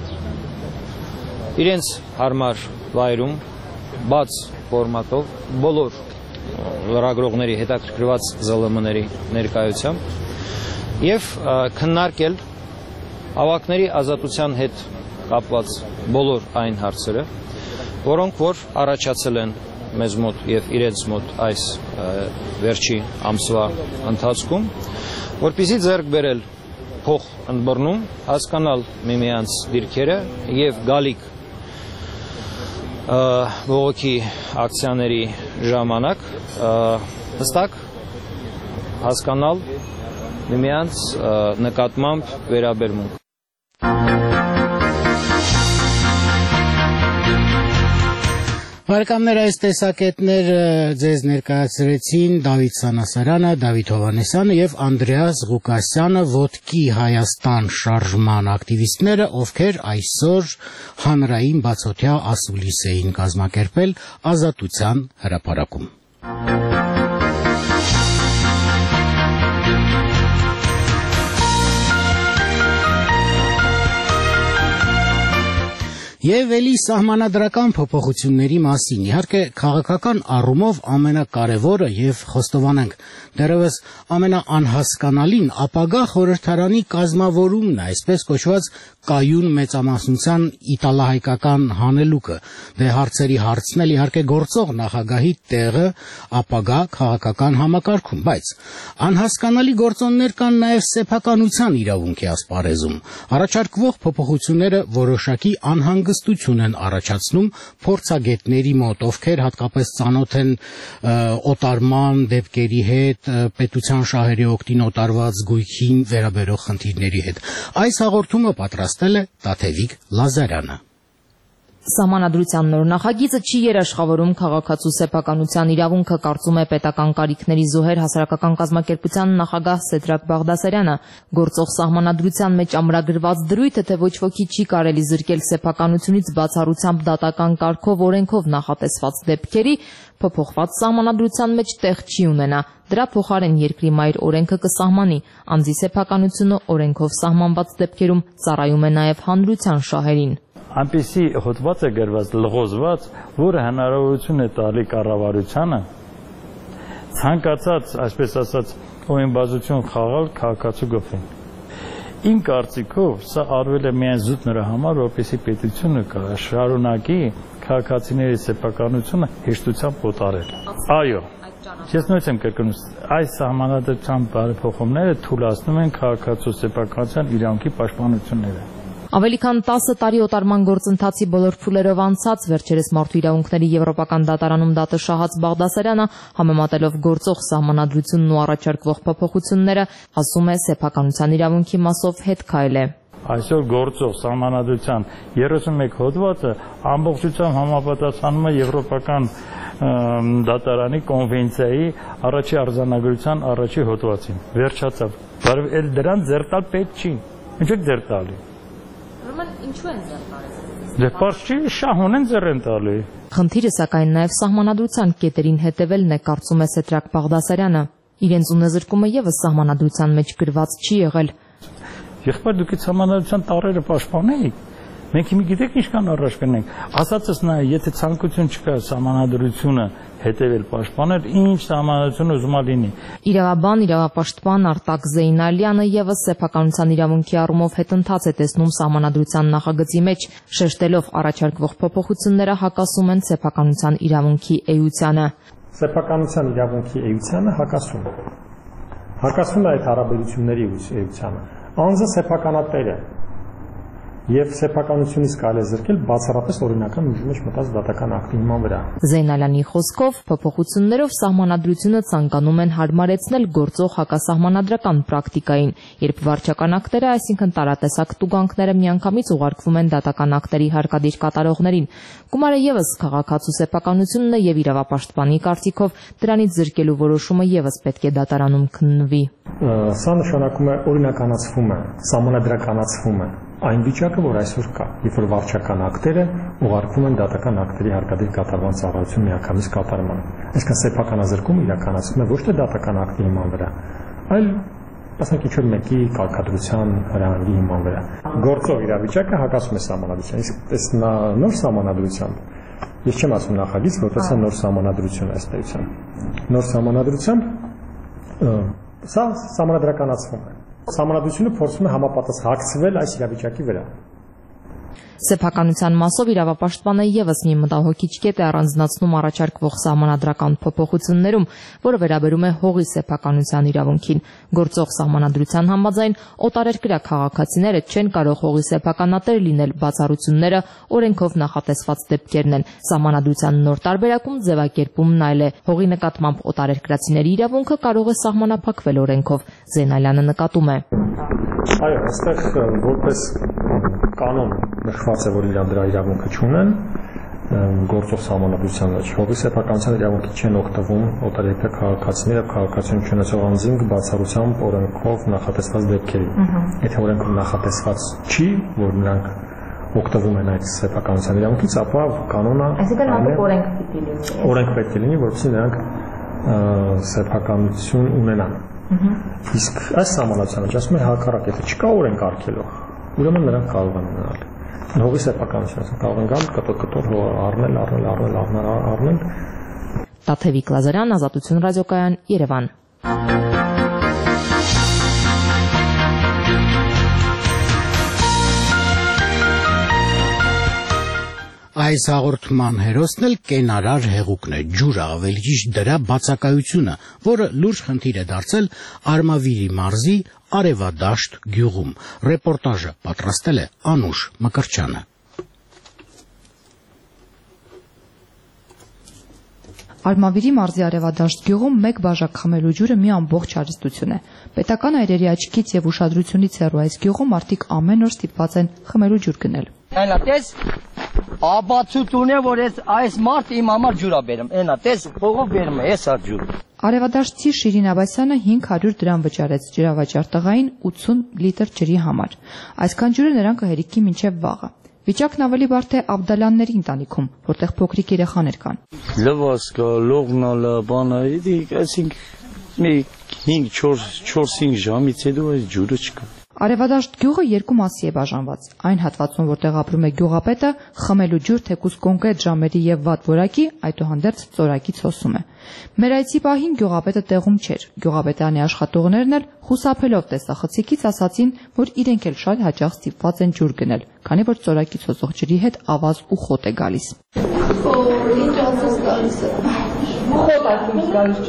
իրենց հարմար վայրում բաց ֆորմատով բոլոր լրագրողների հետաքրքրված ԶԼՄ-ների ներկայությամբ եւ քննարկել Ավակների ազատության հետ կապված բոլոր այն հարցերը, որոնք որ առաջացել են մեզ մոտ եւ իրենց մոտ այս վերջի ամսվա ընթացքում, որպեսզի ձեռք բերել փոխ ընդբռնում, հասկանալ միմյանց դիրքերը եւ գալիք բողոքի ակցիաների ժամանակ հստակ հասկանալ միմյանց նկատմամբ վերաբերմունք Բարեկամներ այս տեսակետներ ձեզ ներկայացրեցին Դավիթ Սանասարյանը, Դավիթ Հովհաննիսյանը եւ Անդրեաս Ղուկասյանը, Ոտքի Հայաստան շարժման ակտիվիստները, ովքեր այսօր հանրային բացօթյա ասուլիս էին կազմակերպել Ազատության հրապարակում։ Եվ ելի սահմանադրական փոփոխությունների մասին, իհարկե քաղաքական առումով ամենակարևորը եւ խոստովանենք դեռևս ամենաանհասկանալին ապագա խորհրդարանի կազմավորումն է, այսպես կոչված կայուն մեծամասնության իտալահայկական հանելուկը, դե հարցերի հարցն էլ իհարկե գործող նախագահի տեղը ապագա քաղաքական համակարգում, բայց անհասկանալի գործոններ կան նաեւ սեփականության իրավունքի ասպարեզում։ Առաջարկվող փոփոխությունները որոշակի անհանգստություն են առաջացնում փորձագետների մոտ, ովքեր հատկապես ծանոթ են օտարման դեպքերի հետ, պետության շահերի օգտին օտարված գույքին վերաբերող խնդիրների հետ։ Այս հաղորդումը պատրաստել է Տաթևիկ Լազարյանը։ Սահմանադրության նոր նախագիծը չի երաշխավորում քաղաքացու սեփականության իրավունքը, կարծում է պետական կարիքների զոհեր հասարակական կազմակերպության նախագահ Սեդրակ Բաղդասարյանը։ Գործող սահմանադրության մեջ ամրագրված դրույթը, թե ոչ ոքի չի կարելի զրկել սեփականությունից բացառությամբ դատական կարգով օրենքով նախատեսված դեպքերի, փոփոխված սահմանադրության մեջ տեղ չի ունենա։ Դրա փոխարեն երկրի մայր օրենքը կսահմանի անձի սեփականությունը օրենքով սահմանված դեպքերում ծառայում է նաև հանրության շահերին։ Այնպիսի հոդված է գրված, լղոզված, որը հնարավորություն է տալի կառավարությանը ցանկացած, այսպես ասած, օրենբազություն խաղալ քաղաքացու գլխին։ Իմ կարծիքով սա արվել է միայն զուտ նրա համար, որպեսզի պետությունը շարունակի քաղաքացիների սեփականությունը հեշտությամբ օտարել։ Այո, ես նույնիսկ եմ կրկնում, այս սահմանադրության բարեփոխումները թույլատնում են քաղաքացու սեփականության իրավունքի պաշտպանությունները։ Ավելի քան տասը տարի օտարման գործընթացի բոլոր փուլերով անցած վերջերս մարդու իրավունքների եվրոպական դատարանում դատը շահած Բաղդասարյանը, համեմատելով գործող սահմանադրությունն ու առաջարկվող փոփոխությունները, ասում է սեփականության իրավունքի մասով հետ քայլ է։ Այսօր գործող սահմանադրության երեսունմեկ հոդվածը ամբողջությամբ համապատասխանում է եվրոպական դատարանի կոնվենցիայի առաջի արձանագրության առաջի հոդվածին։ Վերջացավ։ Բայց դրան ձեռտալ պետք չի։ Ինչու՞ ձեռ տալի։ Ինչու են ձեռ տալիս։ Դե պարզ չի, շահուն են ձեռ են տալի։ Խնդիրը սակայն նաև սահմանադրության կետերին հետևելն է, կարծում է Սեդրակ Բաղդասարյանը։ Իրենց ունեզրկումը եւս սահմանադրության մեջ գրված չի եղել։ Եղբայր դուք այդ համանadrության տարերը պաշտպանեիք։ Մենք հիմա գիտեք ինչքան առաջ կնենք։ Ասածս նա, եթե ցանկություն չկա համանadrությունը հետևել պաշտպանել, ինչ համանadrությունը ուզում լինի։ Իրավաբան, իրավապաշտպան Արտակ Զեյնալյանը եւս սեփականության իրավունքի առումով հետընթաց է տեսնում համանadrության նախագծի մեջ, շեշտելով առաջարկվող փոփոխությունները հակասում են սեփականության իրավունքի էությանը։ Սեփականության իրավունքի էությանը հակասում է։ Հակասում է այդ հարաբերությունների էությանը։ Անձը սեփականատեր է։ Եվ սեփականությունից կարելի է զրկել բացառապես օրինական ուժի մեջ մտած դատական ակտի հիման վրա։ Զեյնալյանի խոսքով փոփոխություններով սահմանադրությունը ցանկանում են հարմարեցնել գործող հակասահմանադրական պրակտիկային, երբ վարչական ակտերը, այսինքն տարատեսակ տուգանքները միանգամից ուղարկվում են դատական ակտերի հարկադիր կատարողներին։ Գումարը եւս քաղաքացու սեփականությունն է եւ իրավապաշտպանի կարծիքով դրանից զրկելու որոշումը եւս պետք է դատարանում քննվի։ Սա նշանակում է օրինականացվում է, սահմանադրականացվում է այն վիճակը, որ այսօր կա, երբ որ վարչական ակտերը ուղարկվում են դատական ակտերի հարկադիր կատարման ծառայություն միանգամից կատարման։ Այսինքն սեփականազրկումը իրականացվում է ոչ թե դատական ակտի հիման վրա, այլ ասենք ինչ-որ մեկի կարգադրության հրահանգի հիման վրա։ Գործող իրավիճակը հակասում է սահմանադրության, իսկ այս նոր սահմանադրությամբ ես չեմ ասում նախագիծ, որտեղ է նոր սահմանադրություն ըստ էության։ Նոր սահմանադրությամբ սա սահմանադրականացվում է։ Սահմանադրությունը փորձում է համապատասխանել այս իրավիճակի վրա։ Սեփականության մասով իրավապաշտպանը եւս մի մտահոգիչ կետ է առանձնացնում առաջարկվող սահմանադրական փոփոխություններում, որը վերաբերում է հողի սեփականության իրավունքին։ Գործող սահմանադրության համաձայն օտարերկրյա քաղաքացիները չեն կարող հողի սեփականատեր լինել, բացառությունները օրենքով նախատեսված դեպքերն են։ Սահմանադրության նոր տարբերակում ձևակերպումն այլ է։ Հողի նկատմամբ օտարերկրացիների իրավունքը կարող է սահմանափակվել օրենքով։ Զեյնալյանը նկատում է։ Այո, այստեղ որպես կանոն նշված է, որ իրար դրա իրավունքը չունեն գործող սահմանադրության մեջ։ Հողի սեփականության իրավունքի չեն օգտվում օտարերկրյա քաղաքացիները եւ քաղաքացիություն չունեցող անձինք բացառությամբ օրենքով նախատեսված դեպքերին։ Եթե օրենքով նախատեսված չի, որ նրանք օգտվում են այդ սեփականության իրավունքից, ապա կանոնը այսինքն հատուկ օրենք պիտի լինի։ Օրենք պետք է լինի, որովհետեւ նրանք սեփականություն ունենան։ Իսկ այս սահմանադրության մեջ ասում է հակառակ, եթե չկա օրենք արգելող, ուրեմն նրանք կարող են ունենալ։ Հողի սեփականությունը կարող են գալ կտոր-կտոր առնել, առնել, առնել, առնել, առնել։ Տաթևիկ Լազարյան, Ազատություն ռադիոկայան, Երևան։ Այս հաղորդման հերոսն էլ կենարար հեղուկն է, ջուրը, ավելի ճիշտ դրա բացակայությունը, որը լուրջ խնդիր է դարձել Արմավիրի մարզի Արևադաշտ գյուղում։ Ռեպորտաժը պատրաստել է Անուշ Մկրտչյանը։ Արմավիրի մարզի Արևադաշտ գյուղում մեկ բաժակ խմելու ջուրը մի ամբողջ հարստություն է։ Պետական այրերի աչքից եւ ուշադրությունից հեռու այս գյուղում մարդիկ ամեն օր ստիպված են խմելու ջուր գնել։ Այնա տես աբացություն է, որ այս այս մարդ իմ համար ջուր է բերում։ Այնա տես փողով բերում է, էս ա ջուր։ Արևադաշտի Շիրին Աբասյանը հինգ հարյուր դրամ վճարեց ջրավաճառ տղային ութ լիտր ջրի համար։ Այսքան ջուրը նրան կհերիքի մինչև վաղը։ Վիճակն ավելի բարդ է Աբդալյանների ընտանիքում, որտեղ փոքրիկ երեխաներ կան։ Լվասկա, լողնալա, բանա, այսինքն մի հինգ-չորս ժամից հետո այս ջուրը չկա։ Արևադաշտ գյուղը երկու մասի է բաժանված։ Այն հատվածում, որտեղ ապրում է գյուղապետը, խմելու ջուր թեկուզ կոնկրետ ժամերի եւ վատ որակի, այդուհանդերձ ծորակից հոսում է։ Մեր այցի պահին գյուղապետը տեղում չէր։ Գյուղապետանի աշխատողներն էլ խուսափելով տեսախցիկից ասացին, որ իրենք էլ շատ հաճախ ստիպված են ջուր գնել, քանի որ ծորակից հոսող ջրի հետ ավազ ու խոտ է գալիս։ Ինչ ասես գալիս է։ Խոտ ակումբ գալիս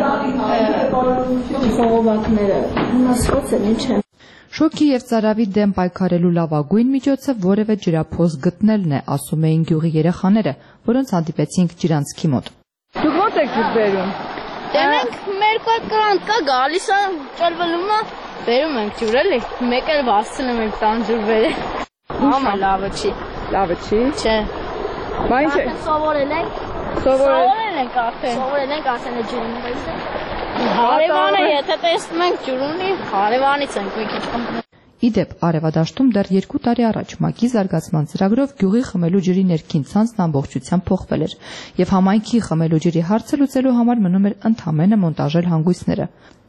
ջրի։ Խողովակները հնասված են, ինչ են։ Շոկի եւ ծարավի դեմ պայքարելու լավագույն միջոցը որևէ ջրափոս գտնելն է, ասում էին գյուղի երեխաները, որոնց հանդիպեցինք ջրանցքի մոտ։ Դուք ո՞նց եք ջուր բերում։ Դե մենք մեր կրանտ կա գալիս է, ճալվելում է, բերում ենք ջուր էլի։ Մեկ էլ վասցնում ենք տան ջուր բերել։ Համա լավը չի։ Լավը չի։ Չէ։ Բա ինչ է։ Սովորել ենք։ Սովորել ենք արդեն։ Սովորել ենք արդեն ջուրը։ Հարևանը եթե տեսնում ենք ջուր ունի, հարևանից ենք մի քիչ կմտնում։ Իդեպ Արևադաշտում դեռ երկու տարի առաջ ՄԱԿ-ի զարգացման ծրագրով գյուղի խմելու ջրի ներքին ցանցն ամբողջությամբ փոխվել էր, եւ համայնքի խմելու ջրի հարցը լուծելու համար մնում էր ընդամենը մոնտաժել հանգույցները։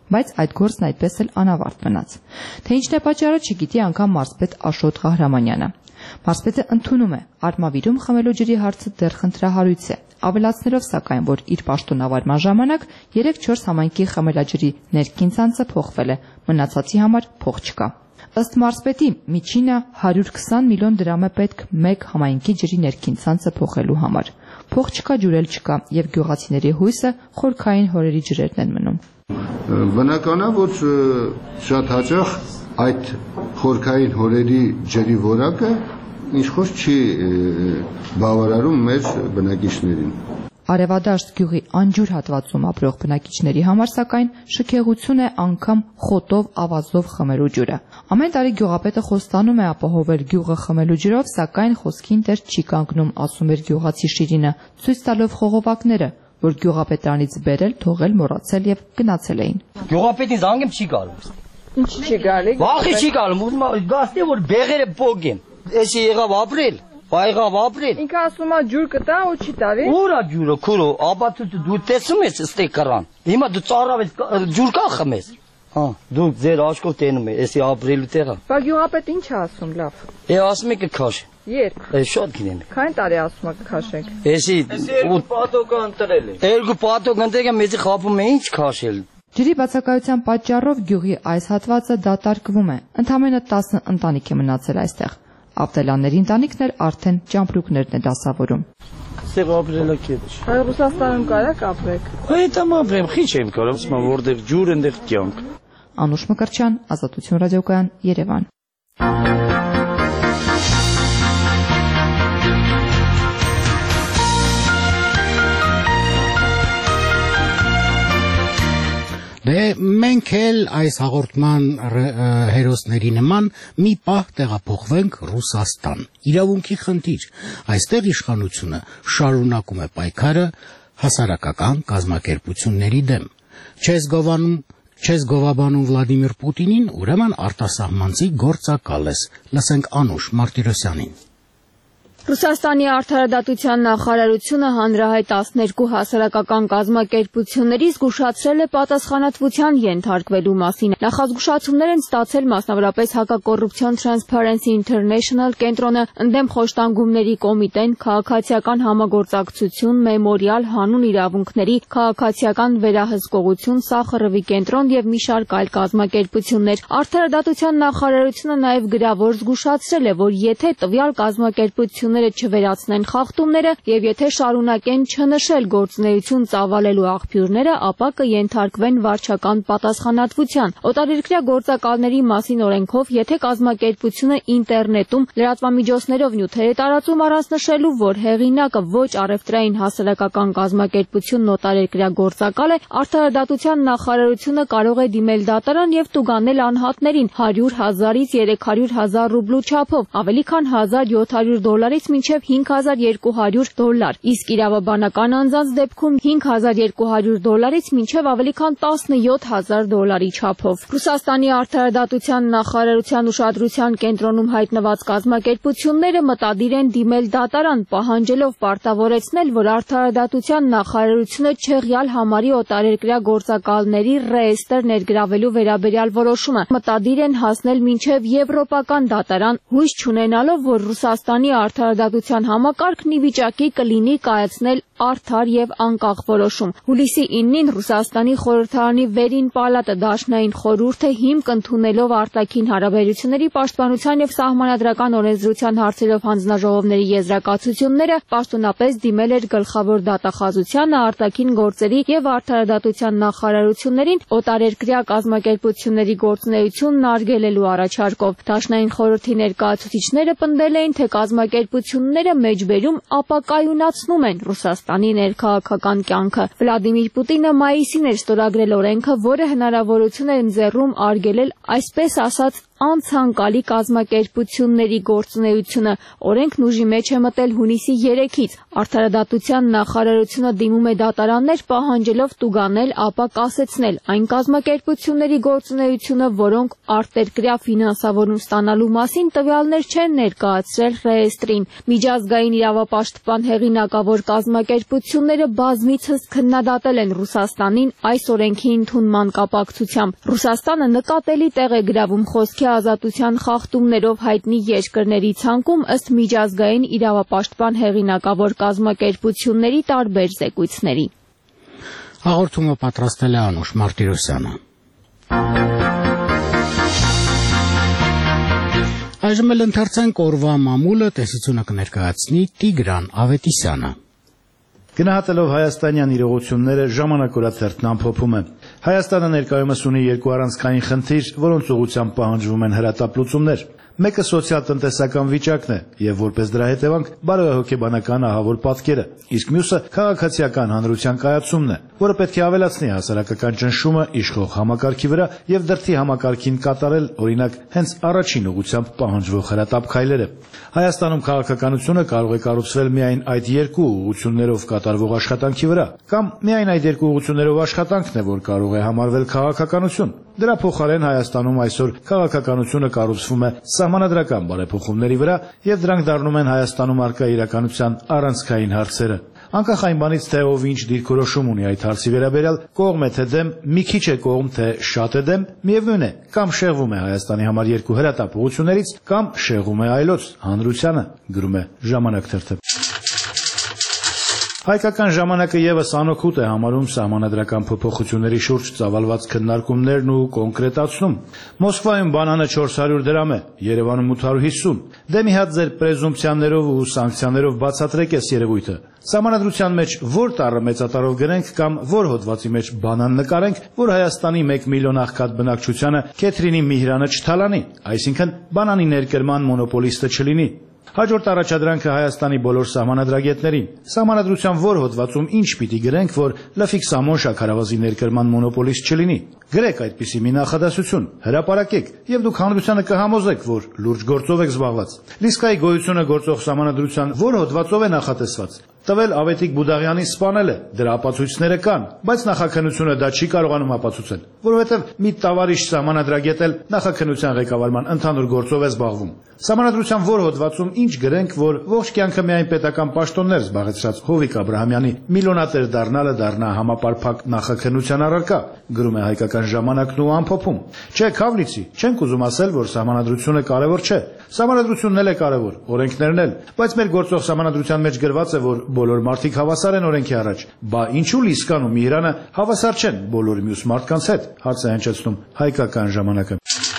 բայց այդ գործն այդպես էլ անավարտ մնաց։ Թե ինչն է պատճառը, չգիտի անգամ մարզպետ Աշոտ Ղահրամանյանը։ Մարզպետը ընդունում է, Արմավիրում խմելու ջրի հարցը դեռ խնդրահարույց է, ավելացնելով սակայն, որ իր պաշտոնավարման ժամանակ երեք-չորս համայնքի խմելաջրի ներքին ցանցը փոխվել է, մնացածի համար փող չկա։ Ըստ մարզպետի, միջինը հարյուր քսան միլիոն դրամ է պետք մեկ համայնքի ջրի ներքին ցանցը փոխելու համար։ Փող չկա, ջուր էլ չկա, եւ գյուղացիների հույսը խորքային հորերի ջրերն են մնում։ Բնական է, որ շատ հաճախ այդ խորքային հորերի ջրի որակը ինչ-որ չի բավարարում մեր բնակիչներին։ Արևադարձ գյուղի անջուր հատվածում ապրող բնակիչների համար սակայն շքեղություն է անգամ խոտով ավազով խմելու ջուրը։ Ամեն տարի գյուղապետը խոստանում է ապահովել գյուղը խմելու ջրով, սակայն խոսքին տեր չի կանգնում, ասում էր գյուղացի Շիրինը, ցույց տալով խողովակները, որ գյուղապետարանից բերել, թողել, մոռացել եւ գնացել էին։ Գյուղապետին զանգեմ չի գալու։ Ինչ չի գալի։ Վախի չի գալու, ուզում եմ գաստի որ բեղերը փոգեմ։ Էսի եղավ ապրել, բայղավ ապրել։ Ինքը ասում է ջուր կտա ու չի տալի։ Ուրա ջուրը, քուրո, ապա դու տեսում ես ստե կրան։ Հիմա դու ծառավ ջուր կա խմես։ Հա, դու ձեր աչքով տենում ես, էսի ապրելու տեղը։ Բա գյուղապետ ինչ է ասում, լավ։ Է ասում է կքաշ։ Երբ։ Է շատ գինեմ։ Քանի տարի ասում է կքաշեք։ Էսի երկու պատոկ ընտրել է։ Երկու պատոկ ընտրել մեծի խափում է ինչ քաշել։ Ջրի բացակայության պատճառով գյուղի այս հատվածը դատարկվում է։ Ընդամենը տասը ընտանիք է մնացել այստեղ։ Ավտելանների ընտանիքն էլ արդեն ճամպրուկներն է դասավորում։ Ստեղ ապրելա քեջ։ Հայ Ռուսաստանում կարակ ապրեք։ Այդ ամապրեմ քիչ եմ կարող, ասում որտեղ ջուր ընդեղ կյանք։ Անուշ Մկրտչյան, Ազատություն ռադիոկայան, Երևան։ Դե մենք էլ այս հաղորդման հերոսների նման մի պահ տեղափոխվենք Ռուսաստան։ Իրավունքի խնդիր։ Այստեղ իշխանությունը շարունակում է պայքարը հասարակական կազմակերպությունների դեմ։ Չես գովանում, չես գովաբանում Վլադիմիր Պուտինին, ուրեմն արտասահմանցի գործակալ ես։ Լսենք Անուշ Մարտիրոսյանին։ Ռուսաստանի արդարադատության նախարարությունը հանրահայտ տասներկու հասարակական կազմակերպությունների զգուշացրել է պատասխանատվության ենթարկվելու մասին։ Նախազգուշացումներ են ստացել մասնավորապես Հակակոռուպցիոն Transparency International կենտրոնը, ընդդեմ խոշտանգումների կոմիտեն, Քաղաքացիական համագործակցություն, Մեմորիալ, Հանուն իրավունքների, Քաղաքացիական վերահսկողություն, Սախարովի կենտրոն եւ մի շարք այլ կազմակերպություններ։ Արդարադատության նախարարությունը նաեւ գրավոր զգուշացրել է, որ եթե տվյալ կազմակերպությունները չվերացնեն խախտումները եւ եթե շարունակեն չնշել գործունեություն ծավալելու աղբյուրները, ապա կենթարկվեն վարչական պատասխանատվության։ Օտարերկրյա գործակալների մասին օրենքով, եթե կազմակերպությունը ինտերնետում լրատվամիջոցներով նյութեր է տարածում առանց նշելու, որ հեղինակը ոչ առևտրային հասարակական կազմակերպությունն օտարերկրյա գործակալ է, արդարադատության նախարարությունը կարող է դիմել դատարան եւ տուգանել անհատներին հարյուր հազարից երեք հարյուր հազար ռուբլու չափով, ավելի քան հազար յոթ հարյուր դոլարից մինչև հինգ հազար երկու հարյուր դոլար, իսկ իրավաբանական անձանց դեպքում հինգ հազար երկու հարյուր դոլարից մինչև ավելի քան տասնյոթ հազար դոլարի չափով։ Ռուսաստանի արդարադատության նախարարության ուշադրության կենտրոնում հայտնված կազմակերպությունները մտադիր են դիմել դատարան, պահանջելով պարտավորեցնել, որ արդարադատության նախարարությունը չեղյալ համարի օտարերկրյա գործակալների ռեեստր ներգրավելու վերաբերյալ որոշումը։ Մտադիր են հասնել մինչև եվրոպական դատարան, հույս չունենալով, որ Ռուսաստանի արդարադատության համակարգն ի վիճակի կլինի կայացնել արդար եւ անկախ որոշում։ Հուլիսի իննին Ռուսաստանի խորհրդարանի վերին պալատը դաշնային խորհուրդը հիմք ընդունելով արտաքին հարաբերությունների պաշտպանության եւ սահմանադրական օրենսդրության հարցերով հանձնաժողովների եզրակացությունները պաշտոնապես դիմել էր գլխավոր դատախազությանը, արտաքին գործերի եւ արդարադատության նախարարություններին օտարերկրյա կազմակերպությունների գործունեությունն արգելելու առաջարկով։ Դաշնային խորհրդի ներկայացուցիչները պնդել էին, թե կազմակերպությունները մեջբերում ապակայունացնում են Ռուսաստանի ներքաղաքական կյանքը։ Վլադիմիր Պուտինը մայիսին էր ստորագրել օրենքը, որը հնարավորություն է ընձեռում արգելել այսպես ասած անցանկալի կազմակերպությունների գործունեությունը։ Օրենքն ուժի մեջ է մտել հունիսի երեքից։ Արդարադատության նախարարությունը դիմում է դատարաններ պահանջելով տուգանել, ապա կասեցնել այն կազմակերպությունների գործունեությունը, որոնք արտերկրյա ֆինանսավորում ստանալու մասին տվյալներ չեն ներկայացրել ռեեստրին։ Միջազգային իրավապաշտպան հեղինակավոր կազմակերպությունները բազմիցս քննադատել են Ռուսաստանին այս օրենքի ընդունման կապակցությամբ։ Ռուսաստանը նկատելի տեղ է գրավում խոսքի ազատության խախտումներով հայտնի երկրների ցանկում ըստ միջազգային իրավապաշտպան հեղինակավոր կազմակերպությունների տարբեր զեկույցների։ Հաղորդումը պատրաստել է Անուշ Մարտիրոսյանը։ Այժմ էլ ընթերցենք օրվա մամուլը, տեսությունը կներկայացնի Տիգրան Ավետիսյանը։ Գնահատելով հայաստանյան իրողությունները ժամանակորաթերթն ամփոփում է։ Հայաստանը ներկայումս ունի երկու առանցքային խնդիր, որոնց ուղղությամբ պահանջվում են հրատապ լուծումներ։ Մեկը սոցիալ-տնտեսական վիճակն է եւ որպես դրա հետևանք բարոյահոգեբանական ահավոր պատկերը, իսկ մյուսը քաղաքացիական հանրության կայացումն է, որը պետք է ավելացնի հասարակական ճնշումը իշխող համակարգի վրա եւ դրդի համակարգին կատարել, օրինակ, հենց առաջին ուղղությամբ պահանջվող հրատապ քայլերը։ Հայաստանում քաղաքականությունը կարող է կառուցվել միայն այդ երկու ուղղություններով կատարվող աշխատանքի վրա, կամ միայն այդ երկու ուղղություններով աշխատանքն է, որ կարող է համարվել քաղաքականություն։ Դրա փոխարեն Հայաստանում այսօր քաղաքականությունը կառուցվում է սահմանադրական բարեփոխումների վրա եւ դրանք դառնում են Հայաստանում առկա իրականության առանցքային հարցերը։ Անկախ այն բանից, թե ով ինչ դիրքորոշում ունի այդ հարցի վերաբերյալ, կողմ է թե դեմ, մի քիչ է կողմ թե շատ է դեմ, միևնույն է, կամ շեղվում է Հայաստանի համար երկու հրատապ ուղղություններից, կամ շեղվում է այլոց հանրությանը, գրում է Ժամանակ թերթը։ Հայկական ժամանակը եւս անօգուտ է համարում սահմանադրական փոփոխությունների շուրջ ծավալված քննարկումներն ու կոնկրետացնում։ Մոսկվայում բանանը չորս հարյուր դրամ է, Երևանում ութ հարյուր հիսուն։ Դե մի հատ ձեր պրեզումպցիաներով ու սանկցիաներով բացատրեք այս երևույթը։ Սահմանադրության մեջ որ տառը մեծատարով գրենք կամ որ հոդվածի մեջ բանան նկարենք, որ Հայաստանի մեկ միլիոն աղքատ բնակչությանը Քեթրինի Միհրանը չթալանի, այսինքն բանանի ներկրման մոնոպոլիստը չլինի։ Հաջորդ առաջադրանքը Հայաստանի բոլոր սահմանադրագետներին։ Սահմանադրության որ հոդվածում ինչ պիտի գրենք, որ լֆիկ Սամոն շաքարավազի ներկրման մոնոպոլիստ չլինի։ Գրեք այդպիսի մի նախադասություն, հրապարակեք, եւ դուք հանրությանը կհամոզեք, որ լուրջ գործով եք զբաղված։ Լիսկայի գոյությունը գործող սահմանադրության որ հոդվածով է նախատեսված։ Տվել Ավետիք Բուդաղյանի սպանել է, դրա ապացույցները կան, բայց նախաքննությունը դա չի կարողանում ապացուցել, որովհետև մի տավարիշ սահմանադրագետ էլ նախաքննության ղեկավարման ընդհանուր գործով է զբաղվում։ Սահմանադրության որ հոդվածում ինչ գրենք, որ ողջ կյանքը միայն պետական պաշտոններ զբաղեցրած Հովիկ Աբրահամյանի միլիոնատեր դառնալը դառնա համապարփակ նախաքննության առարկա, գրում է Հայկական ժամանակն ու ամփոփում։ Չէ, Քավլիցի, չենք ուզում ասել, որ սահմանադրությունը կարևոր չէ։ Սահմանադրությունն էլ է կարևոր, օրենքներն էլ, բայց մեր գործող սահմանադրության մեջ գրված է, որ բոլոր մարդիկ հավասար են օրենքի առաջ։ Բա ինչու Լիսկան ու Միհրանը հավասար չեն բոլոր մյուս մարդկանց հետ, հարց է հնչեցնում Հայկական ժամանակը։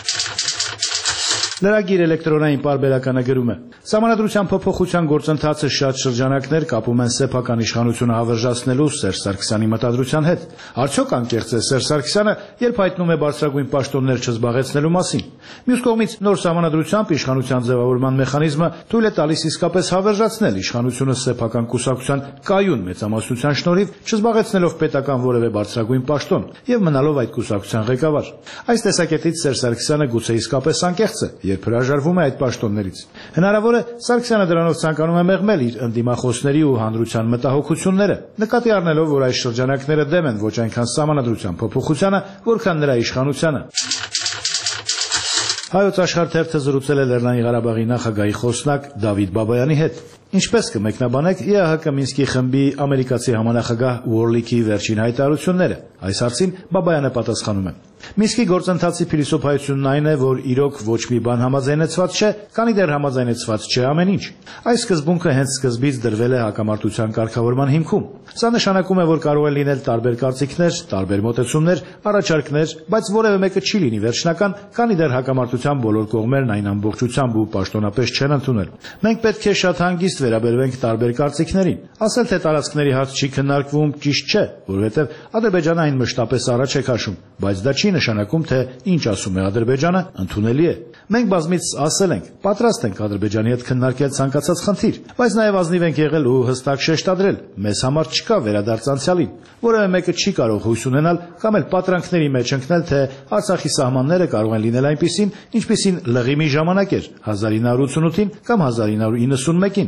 Լրագիր էլեկտրոնային պարբերականը գրում է. Սահմանադրության փոփոխության գործընթացը շատ շրջանակներ կապում են սեփական իշխանությունը հավերժացնելու Սերժ Սարգսյանի մտադրության հետ։ Արդյոք անկեղծ է Սերժ Սարգսյանը, երբ հայտնում է բարձրագույն պաշտոններ չզբաղեցնելու մասին։ Մյուս կողմից նոր սահմանադրությամբ իշխանության ձևավորման մեխանիզմը թույլ է տալիս իսկապես հավերժացնել իշխանությունը սեփական կուսակցության կայուն մեծամասնության շնորհիվ, չզբաղեցնելով պետական որևէ բարձրագույն պաշտոն եւ մնալով այդ կուսակցության ղեկավար։ Այս տեսակետից Սերժ Սարգսյանը գուցե իսկապես անկեղծ է, երբ հրաժարվում է այդ պաշտոններից։ Հնարավոր է Սարգսյանը դրանով ցանկանում է մեղմել իր ընդդիմախոսների ու հանրության մտահոգությունները, նկատի առնելով, որ այս շրջանակները դեմ են ոչ այնքան սահմանադրության փոփոխությանը, որքան նրա իշխանությանը։ Հայոց աշխարհ թերթը զրուցել է Լեռնային Ղարաբաղի նախագահի խոսնակ Դավիթ Բաբայանի հետ։ Ինչպես կմեկնաբանեք ԵԱՀԿ Մինսկի խմբի ամերիկացի համանախագահ Ուորլիքի վերջին հայտարարությունները։ Այս հարցին Բաբայանը պատասխանում է. Մինսկի գործընթացի փիլիսոփայությունն այն է, որ իրոք ոչ մի բան համաձայնեցված չէ, քանի դեռ համաձայնեցված չէ ամեն ինչ։ Այս սկզբունքը հենց սկզբից դրվել է հակամարտության կարգավորման հիմքում։ Սա նշանակում է, որ կարող են լինել տարբեր կարծիքներ, տարբեր մոտեցումներ, առաջարկներ, բայց որևէ մեկը չի լինի վերջնական, քանի դեռ հակամարտության բոլոր կողմերն այն ամբողջությամբ ու պաշտոնապես չեն ընդունել։ Մենք պետք է շատ հանգիստ վերաբերվենք տարբեր կարծիքներին։ Ասել թե տարածքների հարց չի քննարկվում ճիշտ չէ, որովհետև Ադրբեջանը այն մշտապես առաջ է քաշում, բայց դա չի չի նշանակում, թե ինչ ասում է Ադրբեջանը, ընդունելի է։ Մենք բազմիցս ասել ենք, պատրաստ ենք Ադրբեջանի հետ քննարկել ցանկացած խնդիր, բայց նաև ազնիվ ենք եղել ու հստակ շեշտադրել, մեզ համար չկա վերադարձ անցյալին։ Որևէ մեկը չի կարող հույս ունենալ կամ էլ պատրանքների մեջ ընկնել, թե Արցախի սահմանները կարող են լինել այնպիսին, ինչպիսին լղիմի ժամանակ էր հազար ինը հարյուր ութսունութին կամ հազար ինը հարյուր իննսունմեկին։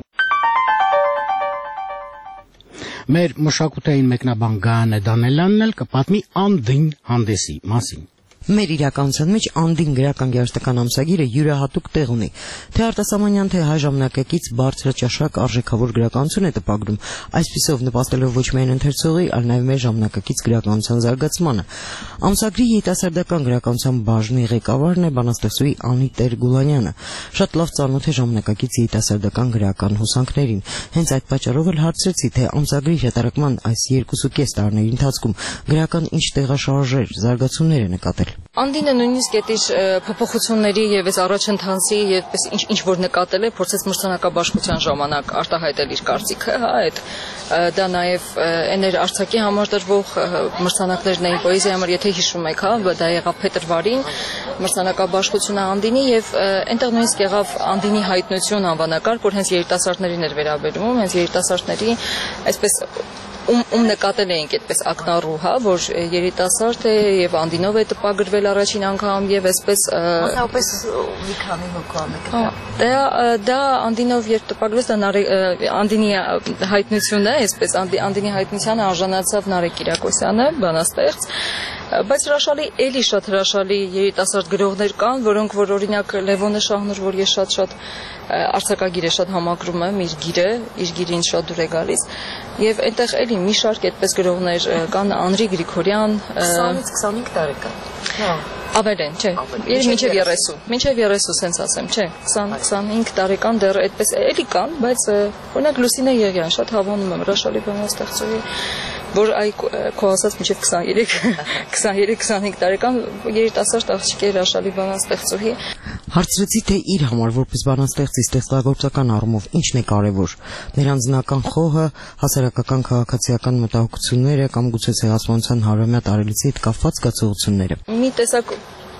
Մեր մշակութային մեկնաբան Գայանե Դանելյանն էլ կպատմի Անդին հանդեսի մասին։ Մեր իրականության մեջ Անդին գրական գեղարվեստական ամսագիրը յուրահատուկ տեղ ունի։ Թե արտասահմանյան, թե հայ ժամանակակից բարձրաճաշակ արժեքավոր գրականություն է տպագրում, այսպիսով նպաստելով ոչ միայն ընթերցողի, այլ նաև մեր ժամանակակից գրականության զարգացմանը։ Ամսագրի երիտասարդական գրականության բաժնի ղեկավարն է բանաստեղծուհի Անի Տեր-Գուլանյանը։ Շատ լավ ծանոթ է ժամանակակից երիտասարդական գրական հոսանքներին։ Հենց այդ պատճառով էլ հարցրեցի, թե ամսագրի հրատարակման այս երկուսուկես տարիների ընթացքում գրական ինչ տեղաշարժեր, զարգացումներ է նկատել։ Անդինը նույնիսկ այդ իր փոփոխությունների եւ այս առաջընթացի եւ ինչ ինչ որ նկատել է, փորձեց մրցանակաբաշխության ժամանակ արտահայտել իր կարծիքը, հա, այդ դա նաեւ էներ Արցախի համար դրվող մրցանակներն էին պոեզիայի համար, եթե հիշում եք, հա, դա եղավ փետրվարին մրցանակաբաշխությունը Անդինի եւ այնտեղ նույնիսկ եղավ Անդինի հայտնություն անվանակարգ, որ հենց երիտասարդներին էր վերաբերում, հենց երիտասարդների այսպես ում ում նկատել էինք այդպես ակնառու, հա, որ երիտասարդ է եւ Անդինով է տպագրվել առաջին անգամ եւ այսպես Մասնավորապես մի քանի հոգու է։ Դա դա Անդինով երբ տպագրվեց, դա Անդինի հայտնությունն է, այսպես Անդինի հայտնությանը արժանացավ Նարեկ Կիրակոսյանը, բանաստեղծ, բայց հրաշալի, էլի շատ հրաշալի երիտասարդ գրողներ կան, որոնք որ օրինակ Լևոնը Շահնուր, որ ես շատ-շատ արձակագիր է, շատ համակրում եմ իր գիրը, իր գիրին շատ դուր է գալիս, եւ այնտեղ էլի մի շարք այդպես գրողներ կան, Անրի Գրիգորյան, քսանից քսանհինգ տարեկան։ Հա։ Ավել են, չէ, երբ մինչև երեսուն, մինչև երեսուն սենց ասեմ, չէ, քսան քսանհինգ տարեկան դեռ այդպես էլի կան, բայց օրինակ Լուսինե Եղյան, շատ հավանում եմ, հրաշալի բանաստեղծուհի, որ այ քո ասած մինչև քսաներեք քսաներեք քսանհինգ տարեկան երիտասարդ աղջիկ է, հրաշալի բանաստեղծուհի։ Հարցրեցի, թե իր համար որպես բանաստեղծի ստեղծագործական առումով ինչն է կարևոր, նրանձնական խոհը, հասարակական քաղաքացիական մտահոգությունները կամ գուցե ցեղասպանության հարյուրամյա տարելիցի հետ կապված զգացողությունները։ Մի տեսակ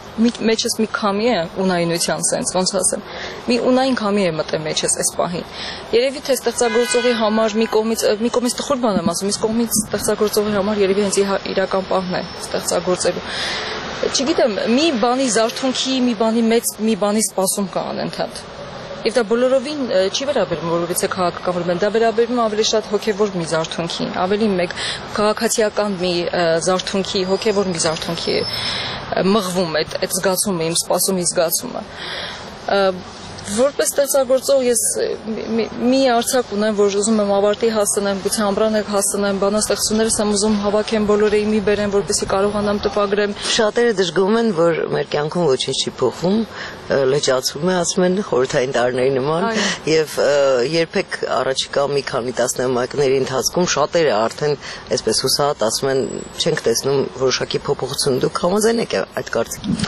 մեջս մի քամի է ունայնության սենց, ոնց ասեմ, մի ունայն քամի է մտել մեջս այս պահին։ Երևի թե ստեղծագործողի համար մի կողմից մի կողմից տխուր բան եմ ասում, իսկ կողմից ստեղծագործողի համար երևի հենց իրական պահն է ստեղծագործելու։ Չգիտեմ, մի բանի զարթոնքի, մի բանի մեծ, մի բանի սպասում կա անընդհատ։ Եվ դա բոլորովին չի վերաբերվում որովհետեւ քաղաքական վրա, դա վերաբերվում ավելի շատ հոգեվոր մի զարթոնքի, ավելի մեկ քաղաքացիական մի զարթոնքի, հոգեվոր մի զարթոնքի մղվում այդ այդ զգացումը, իմ սպասումի զգացումը։ Որպես ստեղծագործող ես մի արձակ ունեմ, որ ուզում եմ ավարտի հասցնեմ, գուցե ամբրանը հասցնեմ, բանաստեղծություններս եմ ուզում հավաքեմ, բոլորը իմի բերեմ, որպեսզի կարողանամ տպագրեմ։ Շատերը դժգոհում են, որ մեր կյանքում ոչինչ չի փոխվում, լճացում է, ասում են խորհրդային տարիների նման, եւ երբեք առաջիկա մի քանի տասնամյակների ընթացքում շատերը արդեն այսպես հուսահատ ասում են, չենք տեսնում որոշակի փոփոխություն, դուք համաձայն եք այդ կարծիքին։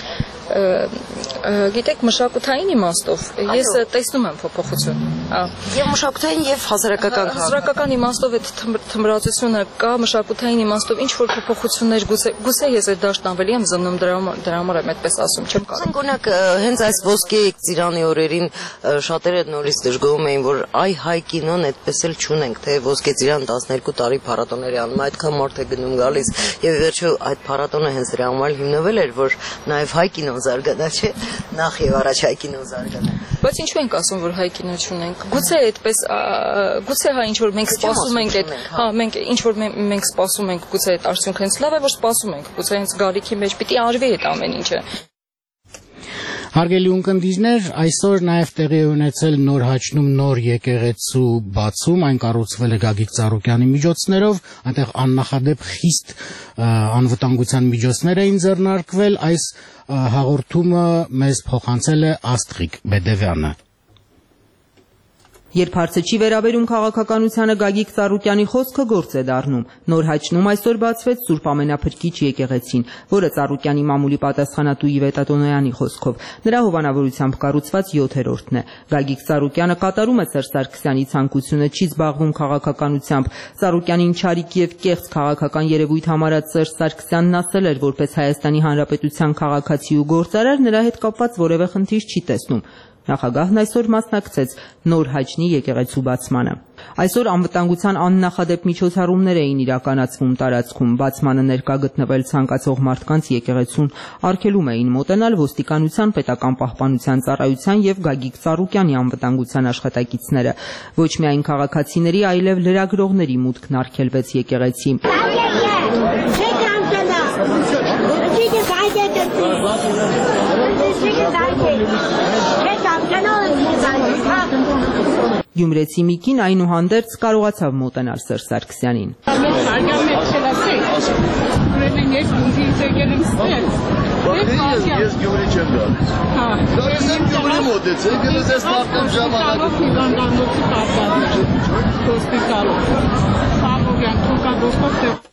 Գիտեք, մշակութային իմաստով ես տեսնում եմ փոփոխություն։ Եվ մշակութային եւ հասարակական հասարակական իմաստով այդ թմրացությունը կա, մշակութային իմաստով ինչ որ փոփոխություններ գուցե գուցե ես այդ դաշտն ավելի եմ զննում, դրա համար եմ այդպես ասում, չեմ կարող։ Օրինակ հենց այս ոսկե ծիրանի օրերին շատերը նորից դժգոհում էին, որ այ հայ կինոն այդպես էլ չունենք, թե ոսկե ծիրան տասներկու տարի փառատոների անում, այդքան մարդ է գնում գալիս եւ վերջո այդ փառատոնը հենց դրա համար հիմնվել էր, որ նաեւ հայ կինոն զարգանա, չէ՞, նախ եւ առաջ հայ կինոն զարգանա։ Բայց ինչու ենք ասում, որ հայ կինո չունենք։ Գուցե այդպես, գուցե հա ինչ որ մենք սպասում ենք այդ, հա, մենք ինչ որ մենք սպասում ենք, գուցե այդ արդյունքը հենց լավ է, որ սպասում ենք, գուցե հենց գարիքի մեջ պիտի արվի այդ ամեն ինչը։ Հարգելի ունկնդիրներ, այսօր նաև տեղի է ունեցել նոր հաչնում նոր եկեղեցու բացում, այն կառուցվել է Գագիկ Ծառուկյանի միջոցներով, այնտեղ աննախադեպ խիստ անվտանգության միջոցներ էին ձեռնարկվել, այս հաղորդումը մեզ փոխանցել է Աստղիկ Բեդևյանը։ Երբ հարցը չի վերաբերում քաղաքականությանը, Գագիկ Ծառուկյանի խոսքը գործ է դառնում։ Նոր Հաչնում այսօր բացվեց Սուրբ Ամենափրկիչ եկեղեցին, որը Ծառուկյանի մամուլի պատասխանատու Իվետ Ատոնոյանի խոսքով նրա հովանավորությամբ կառուցված յոթերորդն է։ Գագիկ Ծառուկյանը կատարում է Սերժ Սարգսյանի ցանկությունը, չի զբաղվում քաղաքականությամբ։ Ծառուկյանին չարիք եւ կեղծ քաղաքական երևույթ համարած Սերժ Սարգսյանն ասել էր, որպես Հայաստանի Հանրապետության քաղաքացի ու գործարար նրա հետ կապված որևէ խնդիր չի տեսնում։ Նախագահն այսօր մասնակցեց Նոր Հաչնի եկեղեցու բացմանը։ Այսօր անվտանգության աննախադեպ միջոցառումներ էին իրականացվում տարածքում։ Բացմանը ներկա գտնվել ցանկացող մարդկանց եկեղեցուն արգելում էին մոտենալ ոստիկանության, պետական պահպանության ծառայության եւ Գագիկ Ծառուկյանի անվտանգության աշխատակիցները։ Ոչ միայն քաղաքացիների, այլև լրագրողների մուտքն արգելվեց եկեղեցի։ Գյումրեցի մի կին այնուհանդերձ կարողացավ մոտենալ Սերժ Սարգսյանին։ Ես Գյումրի չեմ գալիս։ Դες եմ Գյումրի մոտեցեք, ես ես նախքան ժամանակ։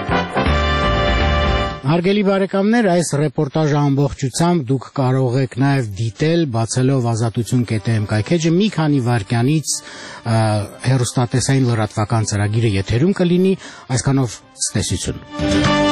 Հարգելի բարեկամներ, այս ռեպորտաժը ամբողջությամբ դուք կարող եք նաև դիտել բացելով ազատություն կետ էմ կայքեջը մի քանի վայրկյանից հեռուստատեսային լրատվական ծրագիրը եթերում կլինի, այսքանով ցտեսություն։